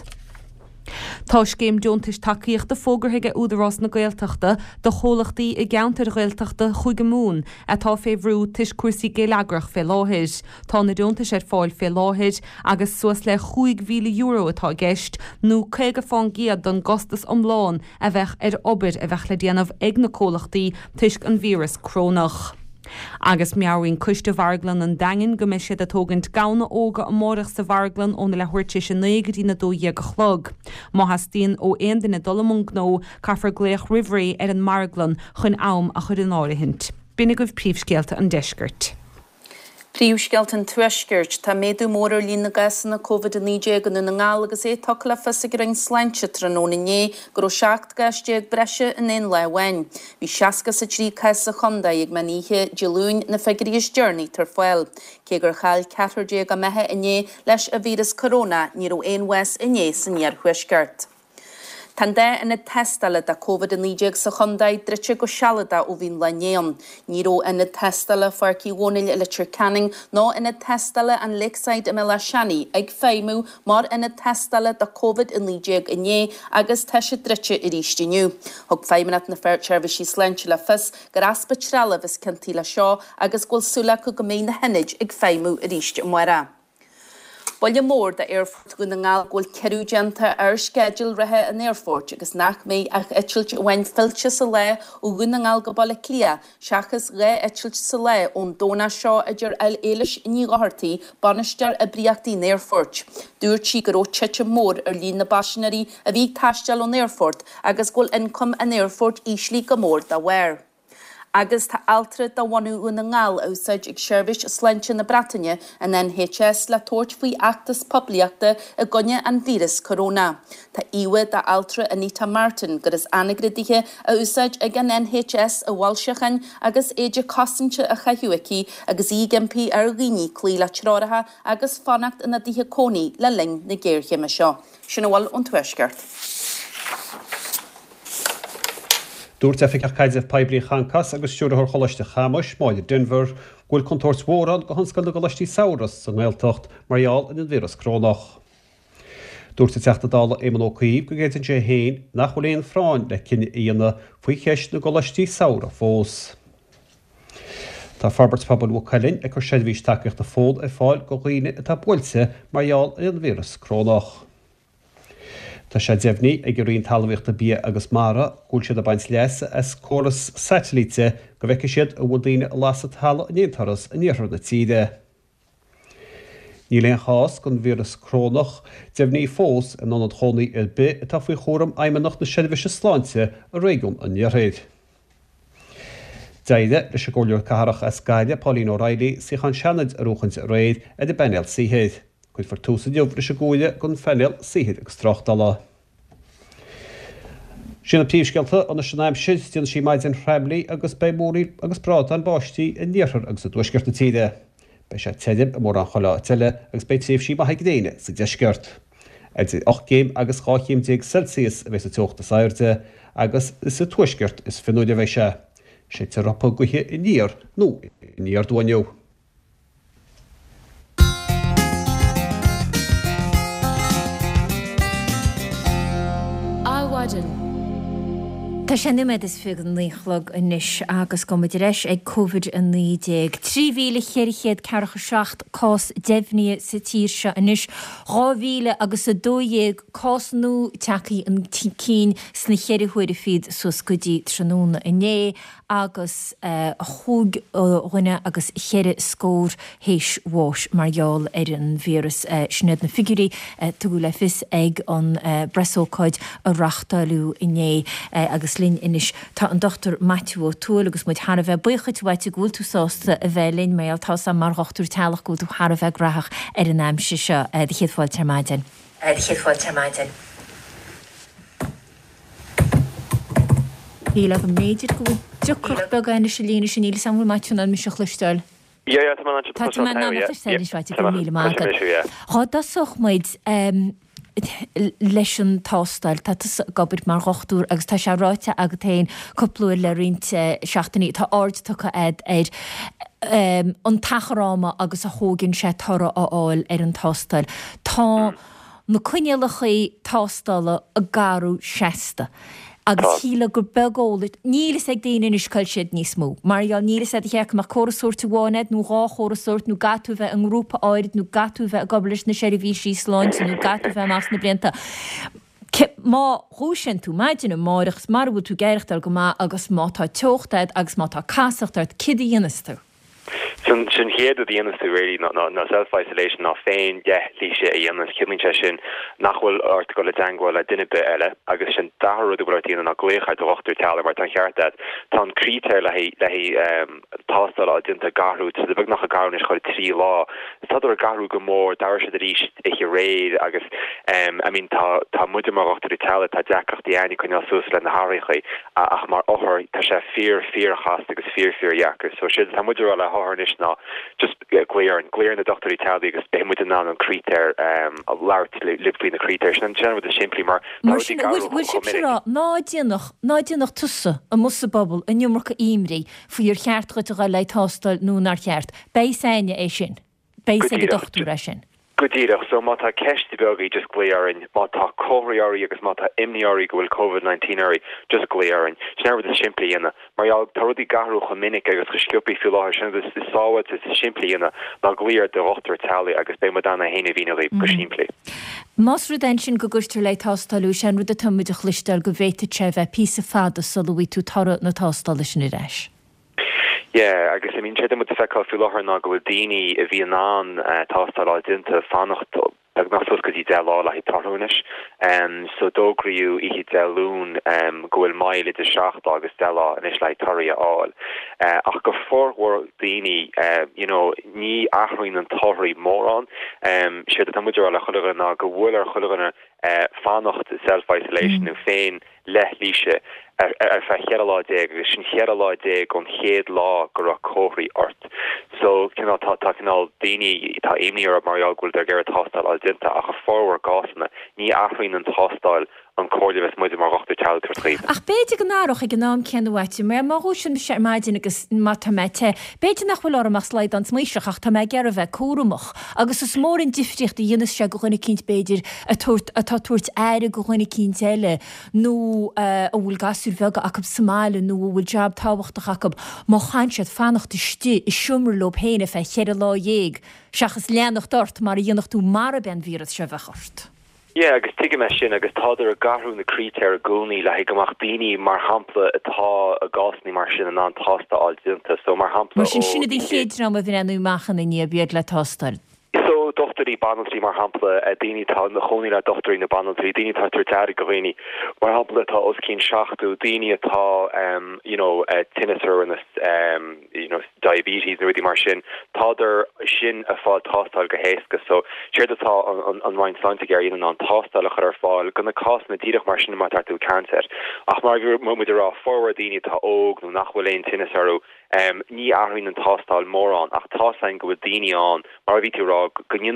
Tá scéim deontais takeíocht de fógarthaige údarrás na Gaeltachta do chólachtaí i gceantar Gaeltachta chuig go mún atá fé bhrú tis cuasaí géalagrach fé láthid. Tá na deontais ar fáil fé láthid agus suas le chuig mhíle euro atá gceist nó chuige fáin giad don gostas omláin a bheith ar obair a bheith le déanamh ag na chólachtaí tuis an vírus crónach. Agus meáín cuiste bharglan an dain go meisiad a tógant gana óga an mórach sa bharglan óna le thuirte sin négadí na dóí go chlog. Má hastíon ó aon duine dolamún gnó caafar gléoch rihraí ar an marglan chun am a chud an áirithint. Bína goibh príomhscéalta an deisgirt. Príomhscéalta an tuisgirt tá méadú mór ar lína gasanna COVID nídéag an na ngála agus é tá le fisa ring sleintse tróna né gur seacht gastéag breise in éon lehain. Bhí seaca sa trí cais a chunda ag maníthe dealún na feguríos journey tar foiil. Cé gur chail ceatardéag a methe inné leis a vírus corona ní ó éon wes inné san near thuisgirt. Tá dé ina testala da COVID nídéag sa chundaid drite go sealada ó bhín lenéam. Níró ina testala farcí bhónail electric canning ná ina testala an Lakeside im le seanaí ag féimú mar ina testala da COVID nídéag inné agus teise drite i rístiniu. Thug féimeanat na feirtseirbhísí sleintse le fis gur aspa trela vis cintí le seo agus ghfuil súla go go mé na henid ag féimú i ríiste muire. Baile mór de Airfort go na ngáil ghfuil ceirú déanta ar schedule rathe an Airfort agus nach mé ach eitilt bhain fillte sa le ó gu na ngáil go baile clia, seachas ré eitilt sa le ón dóna seo idir eil éilis ní gáhartaí banistear a bríachtaí in Airfort. Dúirt sí gur ó teite mór ar líon na baisinarí a bhí taisteal ón Airfort agus ghfuil income an Airfort íslí go mór da bhair. Agus tá altra da bhainú na ngáil úsáid ag seirbhís sleintse na Bretagne an N H S le tóirt faoi achtas pobliachta a gonne an vírus corona. Tá iwe da altra Anita Martin gur is anagradíthe a úsáid ag an N H S a bhhailseachan agus éidir cosintse a chahiúicí agus í gimpi ar ghíní clí le tráirithe agus fannacht ina dtíthe cónaí le ling na géirchéime seo. Sin bhfuil an tuisgirt. Dúirt efik caideh peblií chancas agus siúrthir cholaiste chamas máide Denver ghfuil contóirt mhórad go hanscail go leistí saoras san Gaeltacht marall in an vírus crónach. Dúirt teachtadála éman ócaíb go géitin sé héin nach bhfuil éon fráin le cinenne íana faoi cheist na go leistí saora fós. Tá Farbert Pabal Wocalin ag chu séadhís takeíocht a fód a fáil go dhaoine atá builte marall in an vírus crónach. Tá sé déimhní ag guríonn talmhaíochta bí agus mara gúil siad a baint leasa as córas satellite go bheice siad a bhfuil daoine las a thala in éontaras a níorthar na tíide. Ní léon chás gon vírus crónach déimhní fós an anad chonaí ar bit atá faoi chóram aimimeach na séadmhise sláinte a réigiún an níorthaid. Deide leis a ggóliúir catharach as Gaile Pauline O'Reilly si chan seanad a rúchant réid a de benel síhéid. Cuid for túsa deobh leis a gúile gon fellil síhéid agus trochtala. Sinna príomhscéalta an na sinnaim siid tíann sí maid an Freiblí agus bémórí agus práta an báistí in níorthar agus a dúisceart na tíide. Bei sé teidim a mór an chola teile agus bei tíomh sí maithe déine sa deisceart. Id och céim agus cháchéim déag Celsius a bheits a tuachta sairte agus is a tuisceart is finúide bheith sé. Sé te rappa guthe i níor nó i níor dúineo. Tá sé nimid is fi an líchlog inis agus go éis ag COVID a nídéag. Tríhíle chéirichéad cecha seacht cás defhní sa tír se inis ráhíle agus a dóhéag cás nó techaí an cín sna chéir chuir a fiad sus godí tróna iné agus a chúg rinne agus chéire scór héis bhis margheall ar an vírus snéad na figurí tú le fis ag an bresóáid a rachtalú iné agus linn inis tá an dochtar Matthew O'Toole agus muid Har a bheith buchaid bhaite gúil tú sásta a bheith linn méall tá sa mar chochtú teach gúil tú Har a bheith grathach ar an aimse seo de chéadháil termáidin. De chéadháil termáidin. Híle go méidir go deúir be gaiine se lína sin íle samú Matthew an mis chluisteil. Ja, ja, tá man Tá man ná séidirhaite go míle má. Tá da soch muid leis an tástal tá gabir mar chochtúr agus tá se ráite agad tain coplúir le rinte seachtaí tá áard tucha ed ar an tacharáma agus a hóginn sé thora áil ar an tástal. Tá na cuinealachaí tástalala a garú seasta. agus híle gur bególit nílas ag daine is cail siad níos mó. Marial nílas ag heach mar chorasúirt bháined nó rá chorasúirt nó gatú bheith an grúpa áirid nó gatú bheith a goblis na séirhí sí sláint nó gatú bheith más na blianta. Má rúsin tú maidin máireachs mar bú tú geirechtar go má agus mátá teochtaid agus mátá casachtaid kidí inistú. Sin sin héad a dhéananas tú réí ná self-isolation ná féin de líise a dhéananas cimlín sin nachhfuil ort go le danghil a duine be eile agus sin daharú bhar tíana na gléchaid a wachtú teala mar tan cheartad tá críteir le le tástal a dinta garú so bh nach a garún is chuil trí lá tá a garú go mór dair se a ríist ich réad agus I mean tá tá muidir mar wachtú teala tá deachcht déana chun sús le na háirichaí ach mar áthir tá sé fear fear chast agus fear fear jaachar so si tá muidir le háirnis ná just gléir an gléir na doctorí teala agus be mu ná an críteir a leart lipplí na críteir sin sin bud siimplí mar nádíannach nádíannach tusa a musa bobbal a nniumarcha imrí faoir cheart chuid a le tástal nó nar cheart. Béiséine é sin. Béis ag dochtú a sin. Godíach so má tá ceistí begaí just gléarin, má tá cóirí agus má tá imníí go bhfuil COVID nineteen airí just gléarin. Sneir is siimplí ina, mar eall tarí garú chu minic agus go sciúpaí fiú láthir sin is sáhad is siimplí ina ná gléir de ochtar teala agus bé modana héna bhína lí go siimplí. Más rudain sin go gúirtar le tástalú sin rud a tuid a chlisteil go bhéite sé bheith pí a fada solhí tú tara na tástal sin i reis. Yeah, agus I mean sé mu feá fi láthir ná go daoine a bhí an tástal á dinta fannacht ag nachfu go dí de lá le tarúnis so dógriú i hí deún gohfuil maiile de seach agus de lá in is le tarí áil ach go fórhór daoine ní aithroinn an toirí mór an si a muidir le chugan ná go bhfuil ar chuganna fannacht self-isolation nó féin le líise ar fe cheadaládé agus sin cheadaládé gon chéad lá go ra cóirí ort. So cinál tá cinál daoine tá éimní ar marall ghfuil ar ggéir tástal a dinta a chu fórhar gásanna ní aithroinn an tástal an cóirleh muidir mar rochtta tealtar trí. Ach béidir go nároch ag gnám ceanhaite mar marú sin sé maidin agus mataméte. Béidir nach bhfuil amach sleid an smuiseach ach tá mé gar a bheith cuaramach agus is mór in difriocht a dhéanaine se go chuinna cinint béidir atá tuairt air go chuinna cinint eile nó a bhfuil gasú bhega a Somália nó bhfuil jab táhachtach a má chaintsead fannacht istí is siúmar lob héine fe chead lá dhéag seachas leannach dort mar a dhéanach tú mar a ben vírus se bheitchart. Yeah, agus tuige me sin agus táidir a garú na críteir a gúnaí le goach daoine mar hampla atá a gásnaí mar sin an an tásta áil dinta so mar hampla. Mar sin sinna dí chéadram a bhí anú machchan na ní beag le tástal. So dochtarí banaltí mar hampla a daoine tá na choní le dochtarí na banaltí daoine tá tuirteir go bhhaoine mar hampla atá os cín seachtú daoine atá um, you know, uh, tinnitus and um, you know, diabetes na ruí mar sin táidir sin a fáil tástal go héasca so séir atá an an bhain slánta gar íon an tástal a chur ar fáil gona cás na díadach mar sin mar tartú cancer ach mar mu muidir rá forward daoine tá óg nó nachhfuil éon tinnitusú Um, ní aithroinn an tástal mór an ach tásain go bhfuil daoine an mar bhí tú rá gonne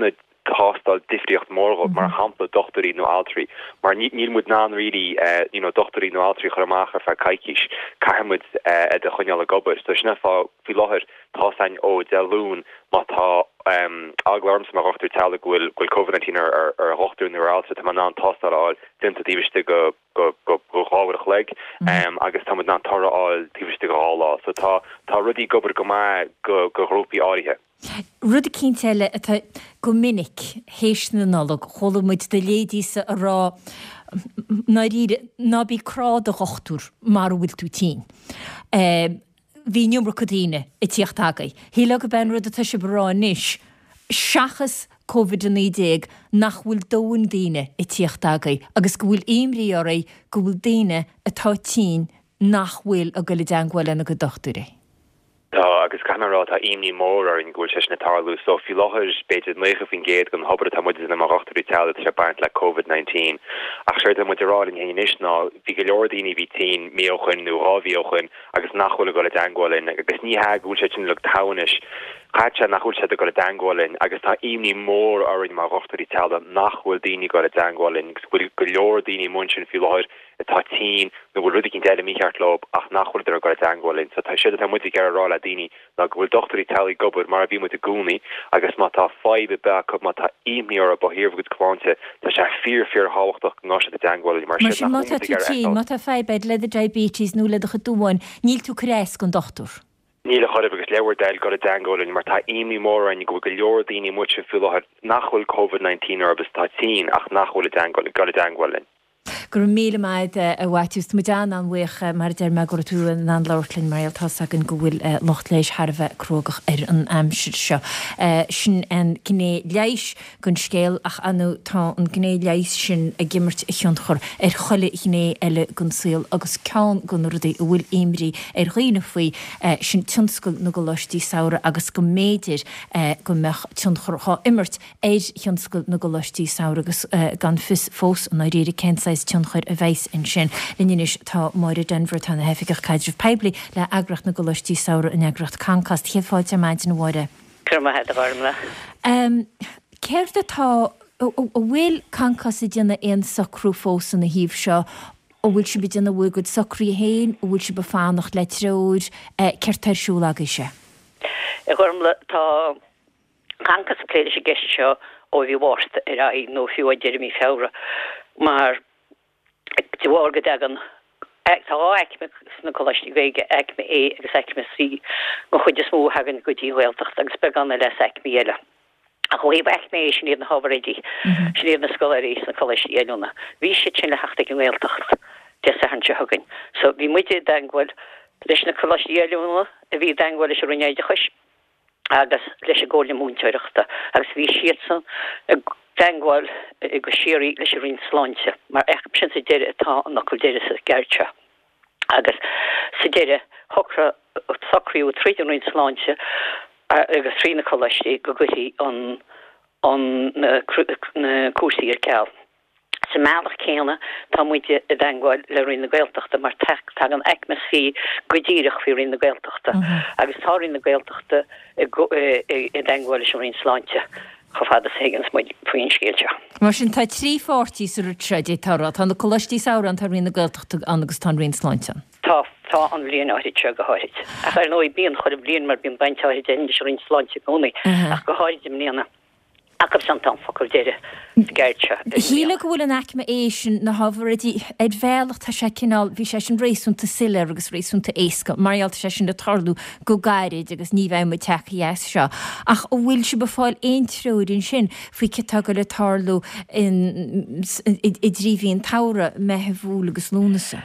hostal difriocht morgen maar hampe dochterí no altri maar niet niet moet na really uh, you know dochterí no altri chamacher ver kaikis kar moet uh, de chonjale gobus dus na fa fi loher tá sein o de loon ma tá um aglarms mar ochtar tal gwil gwil covid nineteen ar ar hochtú nu alta tá man an tostar all tentativiste go go go go háwer leg um agus tá na tar all tiviste go all so tá tá rudi gober go ma go go gropi áirithe. Rud a cínteile atá go minic héis na nolog cholamid de lédísa a rá ná bí crád a chochtúr mar bhfuil tú tí. Bhí numra codíine i tíocht agaí. Híle go ben rud a tuise brá níis seachas covid nineteen nach bhfuil dóin daine i tíocht agaí agus go bhfuil imrí orra go bhfuil daine atá tí nach bhfuil a go le deanghil na go dochtúra. Tá agus canará tá imní mór ar in gúil se na tarlú so fi láthir beidir mécha fin géad gon hobar tá muid na marachtarí tal se baint le covid nineteen ach séir mu rá in héis ná bhí go leordíine bhí tí méochan nó ráhíochan agus nachhfuil go le dangolin agus ní ha gúil se le tanis chatte nachhfuil se go le dangolin agus tá imní mór ar in marachtarí tal nachhfuil daoine go le dangolin bhfuil go leordíine munsin fi láthir tá tí nó bhfuil rudig cin deile míart lob ach nachhfuil ar go le dangolin so tá sé tá mu gar rá le daoine na bhfuil doctorí talí gobud mar a bhí mu a gúnaí agus má tá fáibe be go má tá imní ar a bhír go cláinte tá sé fear fear háhachtach ná a dangolin mar sé má tú má tá feibeid le a diabetes nó le a chuúin níl tú crés gon doctor. Níle choibh agus leabhar deil go a dangolin mar tá imní mór an go go leor daoine mu se fi nachhfuil covid nineteen ar agus tá tí ach nachhfuil a dangolin go a dangolin. Gur míle maid a bhaitiúst mu dean an bhuicha mar deir me gur tú an an leirlinn maraltá an go bhfuil locht lééis Harbheith crogach ar an amsir seo. Sin an gné leis gon scéal ach anú tá an gné leis sin a gimmert i cheanchor ar cholle gné eile gon síl agus cean gon rudaí a bhfuil imrí ar riine faoi sin tionscoil nó go leistí saora agus go méidir go meach tionscoil há immert éid tionscoil nó go leistí saora agus gan fis fós an éidir kensáis chuir a bheits in sin. Linis tá máir Denver tá na hefiigech caidirh pebli le agracht na goistí saora in agracht cancast chéfáilte maid na bhide. Curma head a bharmla. Céir atá bhfuil cancas i dtíanana éon sacrú fós na híomh seo ó bhfuil si be dtíanana bhgad sacrí héin ó bhfuil si be fánach le tróid ceir tarsúla agus se. I gharmla tá cancas a léidir sé geiste seo ó bhí bhharsta ar a nó fiú a Jeremy Fowra mar Tí bhhar go dagan tá eicme na choistí bhéige eicme é agus eicme sí go chuid is mó hagan go dtí bhilteach agus be ganna leis eicme eile. A chu híh eicme é sin iad na habarédí sin iad na scoirí na choistí éúna. Bhí si sin le heachta go bhiltecht de san se hagann. So bhí muide danghfuil leis na choistí éúna a bhí danghfuil is runéide chuis agus leis a ggóla múnteiriachta agus bhí siad san dangwal i go séirí leis a rin sláinte, mar eich sin sa deire atá an nachil deire sa geirte. Agus sa deire hokra sacríú trían rin sláinte agus trína choistí go gutí an an na cuasaí ar ceall. Sa meach céanna tá muide a dangwal le rin na gailteachta mar techt tá an eicmas fi godíireach fi rin na gailteachta. Agus tá rin na gailteachta i dangwal leis a rin sláinte. Chofada Higgins muid faoin scéilte. Mar sin tá trí fórtí ar treide tarrá tá na choistí saoran tar rina gailteachta agus tá rin sláinte. Tá tá an bblion áid se go háid. A chu nó bíon chuir blion mar bíon baintáid de se rin sláinte gúnaí ach go háid im líana. Acab san tan focail deire geirte. Híle go bhfuil an eicme é sin na habarití ag bhealach tá sé cinál bhí sé sin rééisúnta sile agus rééisúnta éca, maralta sé sin de tarlú go gairid agus ní bheith mu techaíhéas seo. Ach ó bhfuil si be fáil éon tróidin sin faoi cetá go le tarlú i dríhíon tára methe bhúla agus lúnasa.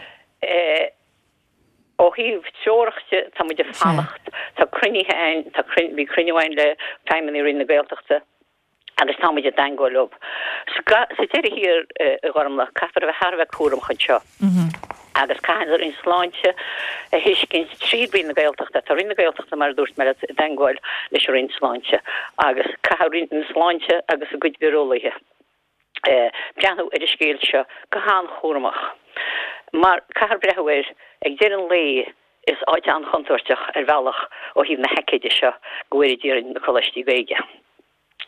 ó híh teoireachta tá muide fannacht tá cruníthe ein tá bhí cruniuhain le feimimení rin na gailteachta. agus táid a dangol op. Sa téir hir a gharmla cafar bheith Harbheith cuam chun seo. Agus caiidir in sláinte a hiiscin tríd bhí na gailteachta, tá rin na gailteachta mar dúirt mar dangóil leis rin sláinte. Agus caithrin in sláinte agus a gcuid bhrólathe. Breanú ar a scéil seo go háan chóramach. Mar caithar brethhfuir ag déir an lé is áid an chuntuirteach ar bhealach ó híh na heiceide seo gohfuir dír na choistí bhéige.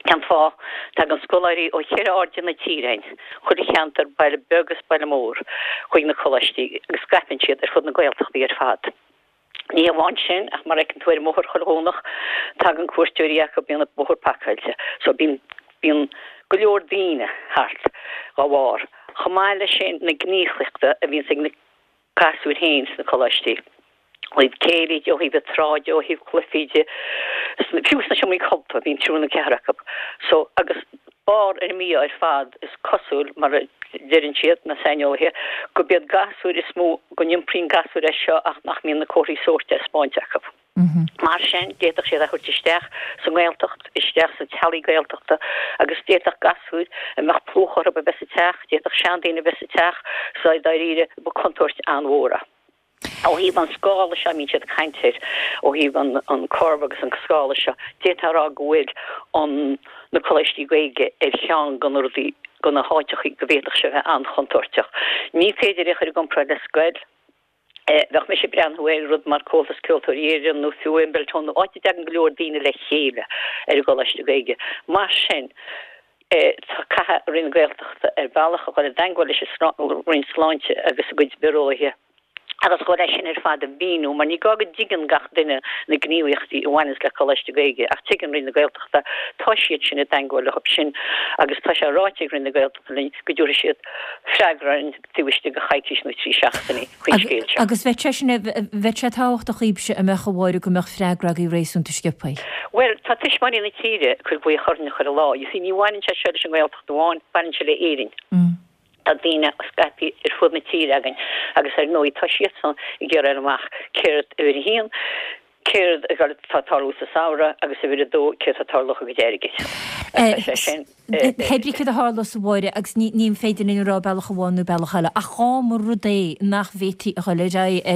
Can fá tag an scoláirí ó chéir áde na tírein, chud i cheantar baile begus baile mór, chuig na choistí agus scapin siad ar fud na gailtaí ar fad. Ní bhain sin ach mar ag an tuair mór choónach tag an cuairtúíach go bíanana bóthir pacailse, so bín bín go leor díine hart go bhhar. Chamáile sin na gníochlichta a bhín sig na gasúir héins na choistí. Oíh céid ó híh tráide ó híh clufiide fiúsna sem mí compa bhín trúna ceachab. So agus bar ar mí ar fad is cosúil mar deann siad na seinolthe go bead gasúir is mó go nimprín gasúir é seo ach nach míon na choirí sóirte spáinteachab. Mar sin déach sé a chuirt isteach sa ghiltocht isteach sa teí gailtoachta agus déach gasúid a meach plúchar a besiteach, déach seandaine besiteach sa daíre bu contúirt anhóra. ó híh an scála se mín siad caiinteir ó híh an an corbagus an scála se détarrá gohfuil an na choistí gaige ar chean gan ruí gona háiteach go bhéach se bheith an chontorteach. Ní féidir chuir gom pre le scoil. Bheith me sé breanhfuil rud mar cólas cultúíidir nó fiúin beltón áiti de an glóir díine le chéile ar goiste gaige. Mar sin tá cathe rin gailteachta ar bailach a chuil dangháil is rin sláinte agus a goid beróithe. agus go sin ar fad a bíú, mar ní gagad digan gach duine na gníochttaí bhhainas le choiste gaige ach tugan rin na gailteachta táisiad sin a dangháil hop sin agus tá se ráiteigh rin na gailteachta go dúra siad freigra an tuiste go chaiciis nó trí seachtainna chuiscéil. Agus bheit sinna bheit sé táhacht a chuibse a mecha bháir go meach freigra í rééisúnta skippaid. Well, tá tuis mar na tíre chuil bu chuna chu lá, you see ní bhhainn se se an gailteachta bháin bain se le éirin. a dtíine scapi ar fud na tí agan agus ar nóí tá siad san i ggéir ar amach céird a bhir híon céird a gur tátarú sa saora agus a bhir dó céir tátarlacha go déirigis. Hebri a hálas sa bhide agus níon féidir in rá bailach bháinú bailchaile a chámar rudé nach bhétí a chuile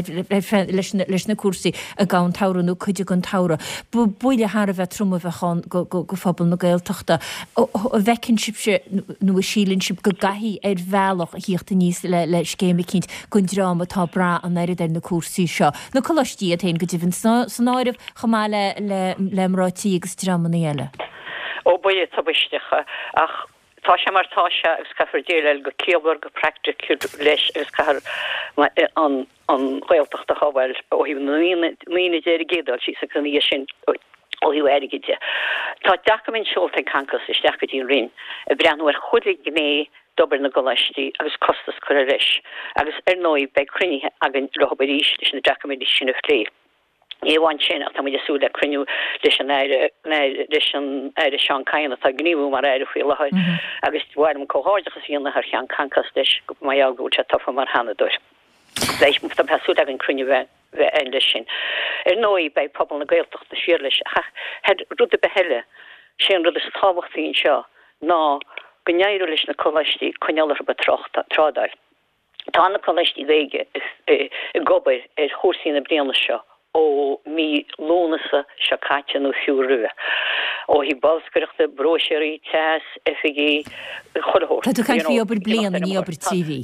leis na cuasaí a gáin táranú chuide gon tára. Bu buile haar a bheith trúma bheitán go fphobal na gailteachta a bhecinshipse nó a sílinship go gaihí ar bhealach a híochtta níos le le scéime cinint gon drama tá bra an éidir ar na cuasaí seo. Na choistí a tain go dtíhann san áirih chamáile le lemrátíí agus drama na eile. ó buide tabistecha ach tá sé mar tá se agus cafar déile go cébar go practic leis agus cahar an an ghilteachta chaáil ó hí líine déir gédal sí sa chuní sin ó hiú airigide. Tá dachamin seolta cancas is deachgadtín rin a breanúir chudig gné dobar na goistí agus costas chu leis agus ar nóí be crunithe agin robaríis leis na dachamin sinna lé. Éháin sin a tamid asú le cruniú leis an leis an éidir seán caianna tá gníú mar éidir fao lehaid agus bhhaim cóáidechas íonna ar chean cancas leis go mai agú te tofa mar hanaúir. Leis mu pesú ag an cruniú bheith bheith lei sin. Ar nóí bei pobl na gailteachta siar leis head rud a beheile sin rud is táhachttaín seo ná go neirú leis na choistí coneallar be trochta trádáil. Tá na choistí gaige i gobair ar chósaí na bliana seo ó mí lónasa se caite nó fiúrua. ó hí balscoireachta broisiirí teas efigí chohór. Tá tú caiint fhí obair bliana ní obair tríví.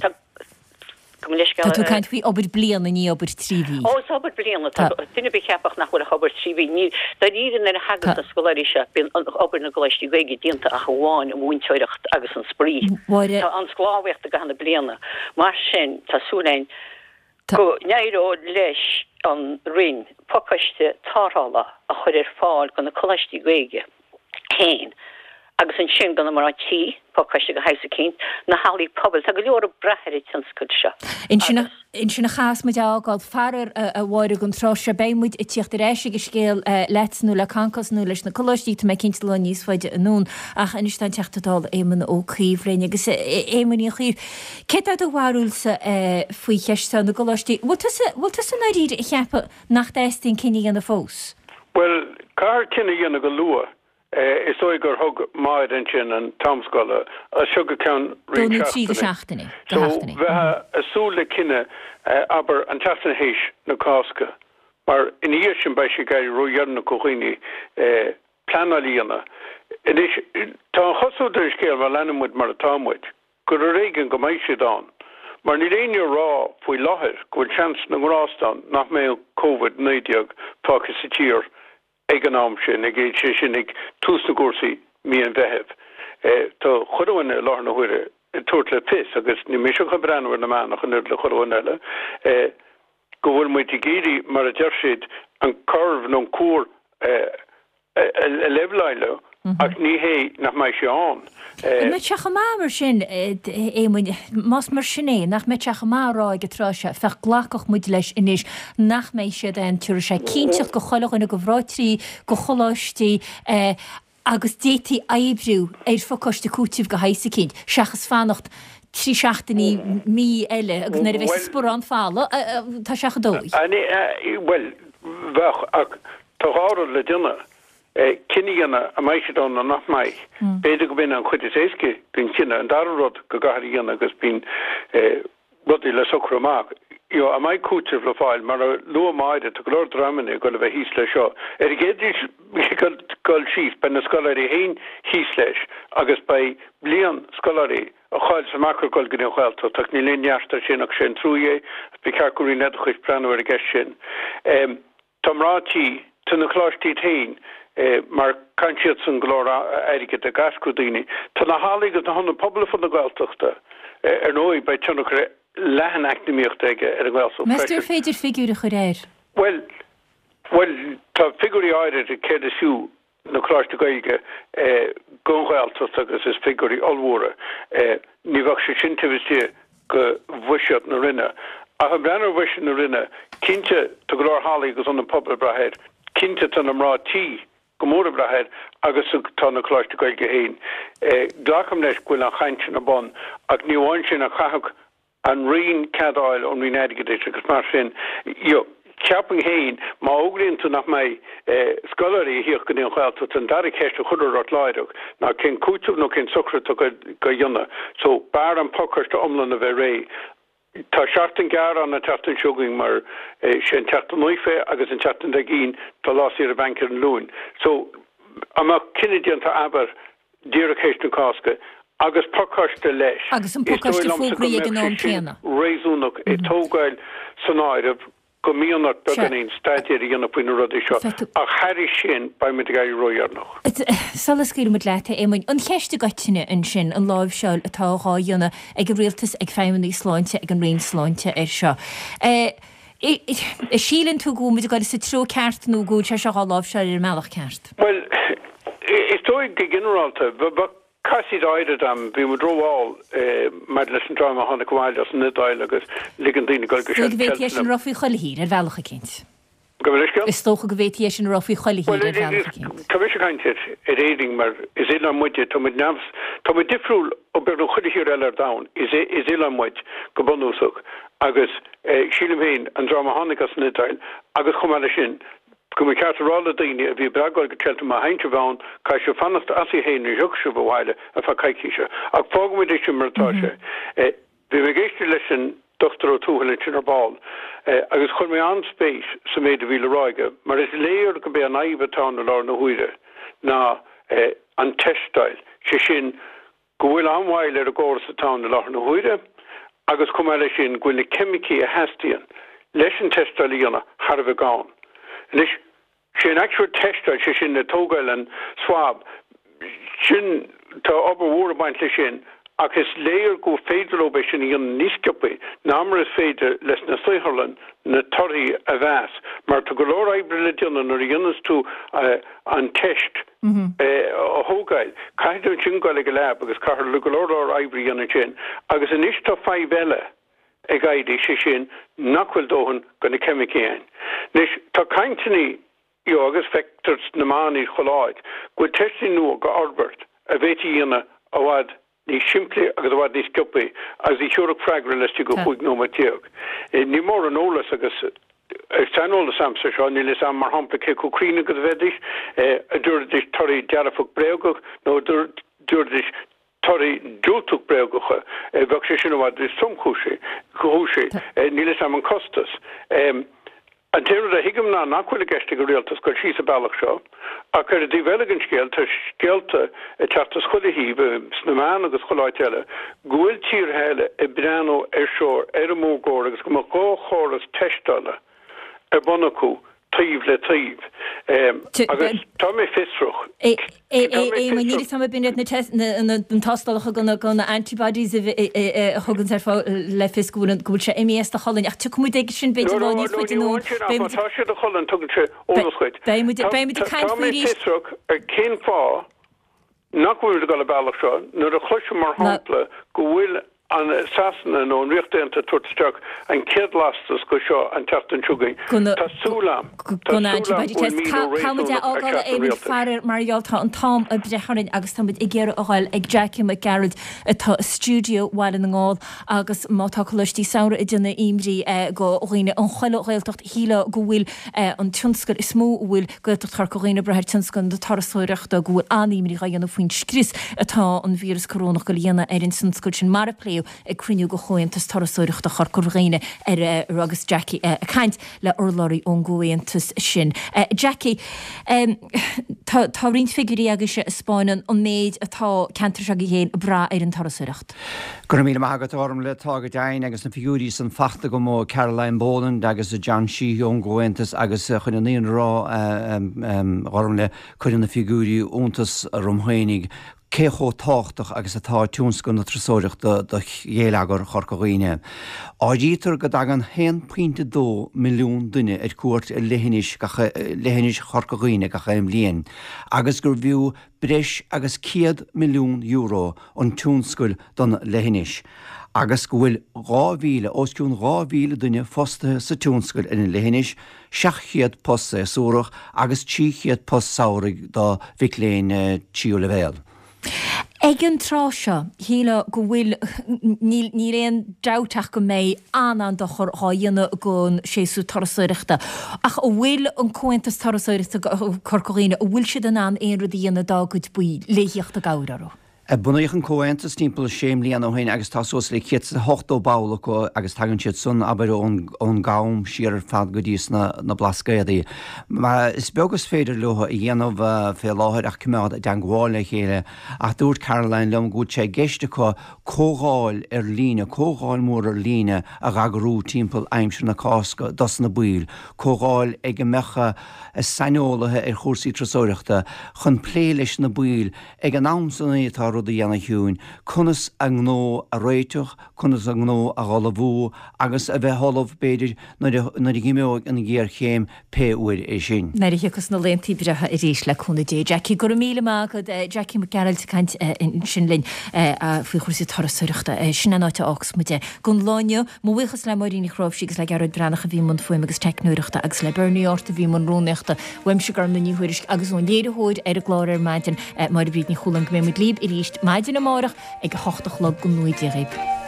Tá tú caiint fhí obair bliana ní obair tríví. Ó obair bliana duine be cheapach nach bhfuil obair tríví ní da ían ar hagad a scoláirí se bin obair na goistí gaige dieanta a bháin a múinteireacht agus an sprí. Tá an sláhacht a go hanna bliana. Mar sin tásúlein go neiró leis an rin pocaiste tárála a chuir ar fáil go na choistí gaige héin agus an sin gan mar tí pocaiste go heisa cinint na hálí pobl tá go leor brethir tinscoil se. In sinna chas muid ágáil fearar a bhhair an tro se bémuid i tíocht éisi go scéal leitnú le cancasnú leis na choistí me cinint le níos faide anún ach inistain teachtadáil éman ó chríomhréine agus émaní chríomh. Cé a bhharúilsa faoi cheiste na goistí bhil san áíd i cheappa nach déistín cinine an na fós? Well, cá cinine anna go lua. Uh, is oig gur thug maid an sin an tamscoile a sugar ceann riseachtainna. So bheit asúla cinenne aber an teachtainna héis na cáca, mar in íir sin bei sé gaiir roiarna cóghine planalíana. Tá chosúidir scéal mar lenimmuid mar a támuid, gur a réigen go maiid siad an. Mar ní réine rá faoi láthir gofuil chans na grástan nach mé COVID néideag pácha sa tír ag an am sin ag éid sé sin ag tús na gúsaí mí an bheheh. Tá chuhaine lána huire tuairt le pis agus ní mé go brenn na mánach an le choile go bhfuil mu géirí mar a deirsid an curb nó cuar lehlaile ach ní hé nach mai se an. Me teach má mar sin más mar sinné nach me teach márá go troise fech ghlachach muid leis inis nach mééis sé den tuair sé cínteach go choilechna go bhráitrí go choláistí agus détí aibrú ar focoiste cútíh go heise cinint seachas fannacht trí seachtaí mí eile agus na bheith spór an fála tá seach dó. Well bheith ach táá le duna. Kinniganna a meisiadán na nach mai. Beidir go bin an chuid is éisce gon kinne an darrod go gaíanana agus bín rudí le socromach. Jo a mai cútir le fáil mar a lu maide a glór dramine go le bheith hís le seo. Er géidir goil síos ben na scoláirí héin hís leis agus bei blian scoláirí a cháil sa macro goil gin chhilta tak ní léneasta sin ach sin trúé be carcurí net chuid breanhar a gist sin. Tamrátí tun na chlátí tain mar kansiad san glór aige a gascudíine. Tá na hálaigh na honna pobl fan na gáilteachta ar nói bei tunachre lehan actimíocht aige ar a gáilsa. Meúr féidir figúra chu réir? Well, well tá figurí áire a céad asú na chláiste gaige gongáilteachta agus is figurí allhóra. Ní bhah sé sin tibhtí go bhuisead na rinne. A ha brenner bhuiise na rinne, cínte tá glór hálaigh agus an na pobl brahead, cínte tan am rátí gomóra brahead agus tá na chláiste gaige héin. Glacham leis gúil an chaint na bon ag níháin sin a chahag an rion cadáil an rion aigeidéis agus mar sin. Jo, ceapang héin má óglíonn tú nach mai scoláirí híoch go dtíon chhilta an darig cheiste chuidir át leideach ná cin cúteamh nó cin sucrta go dionne. So bar an pocarsta omlan a bheith ré. Tá seachtain gar an na teachtain siúgaing mar sin teachtain nuife agus an teachtain de gín tá lásí a bankar an lún. So amach cinnedianta aber díirichéist na cáska agus pocarsta leis. Agus an pocarsta fógraí ag an ón céanna. Réúnach é tógáil sanáideh go míonnach beganín staidir dhéanana puoine rudí seo a chairi sin ba mit gaiir roiarnach. Salas cíú mit leite é an cheiste gaiitiine in sin an láimh seáil atáá dhéanana ag go rialtas ag féimnaí sláinte ag an réon sláinte ar seo. I sílann tú go mit gáil sa trú ceart nó gúil se seá láimh seáil ar meach ceart. Well, is tóigh go generalta, Casid aide am bhí mu droháil mar leis an drama hána gohhail as nidáil agus ligan daoine goil go sin. Go bhéit sin rofií choilhír ar bhealacha cinint. Go bhfuil Is tócha go bhéit sin rofií choilhír ar bhealacha cinint. Tá bhí sé caiintear ar éing mar is éile muide tá muid neamhs tá muid difriúil ó beir nó chuilhír eile ar dain is is éile muid go bunúsach agus sílim héin an drama hána as nidáil agus chumáile sin. Go mé ceartrála daine a bhí bragáil go teilta má hainte bháin cai se fannast así héin na joogse bhhaile a fa caiiciise. Ach fágmuid é sin martáise. Bhí mé géiste leis an dochtar ó túhaile sin ar báil agus chun mé an spéis sa méid a bhíle ráige, mar is léir go bé an naimhetá na lá na huire ná an testáil sé sin go bhfuil anmhail ar a ggóras atá na lá na huire agus cum eile sin ghuiil na cemicí a heastíon leis an testáil íonna Harbh gáin. Lis sin actual testáil sé sin na tógáil an swab sin tá oberhór baint le sin ach is léir go féidir ó beis sin íon níoscipaí námar is féidir leis na Suighearlann na torí a bheas mar tá go leor éibre le dionn ar dionas tú an test ó thógáil caiidir sin gáil go leab agus caiir le go leor éibre dionn sin agus in is tá fáibh eile ag gaidí sé sin nachhfuil dóhan go na cemicéin. Nis tá caintení jo agus vectors na máí choláid, go testí nu go Albert a bhéti dhéana a bhd ní siimplí agus bhd ní scipaí as í siúach freigra leis go chuig nó matíog. Ní mór an ólas agus Stanóla samsa seo ní le sam mar hapla ce churína go bheitich a dúirdis torí dearafug breogach nó dúirdis torí dúltúg breogacha bheh sé sin bhd is somchúsé gohúsé níle sam an costas. An téir a hiigem ná nachhfuil geiste go réaltas go sí a bailach seo, a chu a díhheigen scéal tá scéalta a teachtas chuilehíh snaán agus choláiteile, ghfuil tír heile i breanó ar seoir ar a mógóir agus go má gá choras teistála ar bonna acu taobh le taobh. agus tá mé fisroch. É man ní sam bin na tastalcha gona gona antibodies thugann ar fá le fiscúlan gúil se M S a cholinn ach tu mu sin be tá sé a cholan tugann se óchuid. Fisroch ar cén fá nachhfuil go le bailach seo, nuair a chluise mar hapla go bhfuil an sasanna nó an riachtaanta tuirteach an céad lastas go seo an teachtain tugain. Tásúlam Táide ágáil éon fearir marghealtá an tám a brecharin agus táid i ggéar áil ag Jackie McGarrett atá stúdio bhile an ngáil agus mátá choistí saora i duna imrí go óghine an choileáiltocht híle go bhfuil an tionscail is smó bhfuil goach tar goghine brethir tionscan de tarasóireachta go bhfuil aníimrí ga dhéanana faoin scris atá an vírus corónach go líana ar an sunscoil sin mar léú ag cruinniú go chointas tarasóireachta char corghéine ar agus Jackie a caint le orlóirí ón ggóontas sin. Jackie, tá rint figurí agus se Spáinan an méid atá cantar a héin bra ar an tarasóireacht. Gu mí agad orm le tágad dain agus na figurí san fachta go mó Caroline Boland agus a John Sheehy ón ggóontas agus chun an íon rá orm le chuin na figurí úntas romhainnig cécho táchtach agus atá túnscon na trasóireach do dhéalagar chorcaghine. Áidítar go dagan hen puinte dó milliún duine ar cuairt a lehinis lehinis chorcaghine go chaim líon, agus gur bhiú breis agus céad milliún euro an túnscoil don lehinis. Agus go bhfuil ráhíle osciún ráhíle duine fosta sa túnscoil in lehinis, seachiad post súrach agus tíchiad post saoraigh do bhicléin tíú le bhéal. Ag an trá seo híle go bhfuil ní réon dáteach go méid anan do chur háíanana gón séú tarasóireachta. Ach ó bhfuil an cointas tarasóireachta corcoíine ó bhfuil siad an an éonra díana dágad buí léíocht a gádarú. Bunaíoch an cóhaintas timppla séimlí an óhain agus tásús le chéad sa hochtó bála go agus tagann siad sun aber ón gám siar fad go díos na blascaí. Mar is begus féidir lutha i dhéanamh fé láthir ach cumad den gháil chéile ach dúirt Caroline lem gúd sé geiste có cógáil ar líne, cógáil mór ar líne a ragarú timppla aimsir na cásca dos na buil, cógáil ag an mecha saneolathe ar chósaí trasóireachta chun pléiles na buil ag an amsanna tá rud a dhéanana hiún, chunas an gó a réiteach, chunas an gó a ghalabhú agus a bheith tholamh beidir na gimmeog an ggéar chéim péúir é sin. Neidirchas na léontaí bretha i ríis le chuna dé. Jackie gur míle mágad Jackie McGarrett caint sin linn a faoi chuirsaí tarasóireachta sin anáte ás muide. Gon láine mhuichas le maríní chrábhsígus le garad brannach a bhí man fuim agus technúireachta agus le burníorta bhí man róneachta weimse gar na níhuiiris agus ón léadhóid ar a gláir maidin mar bríd ní chulan go mé líb i ríist maidin amárach ag hochtach le go nuid réib.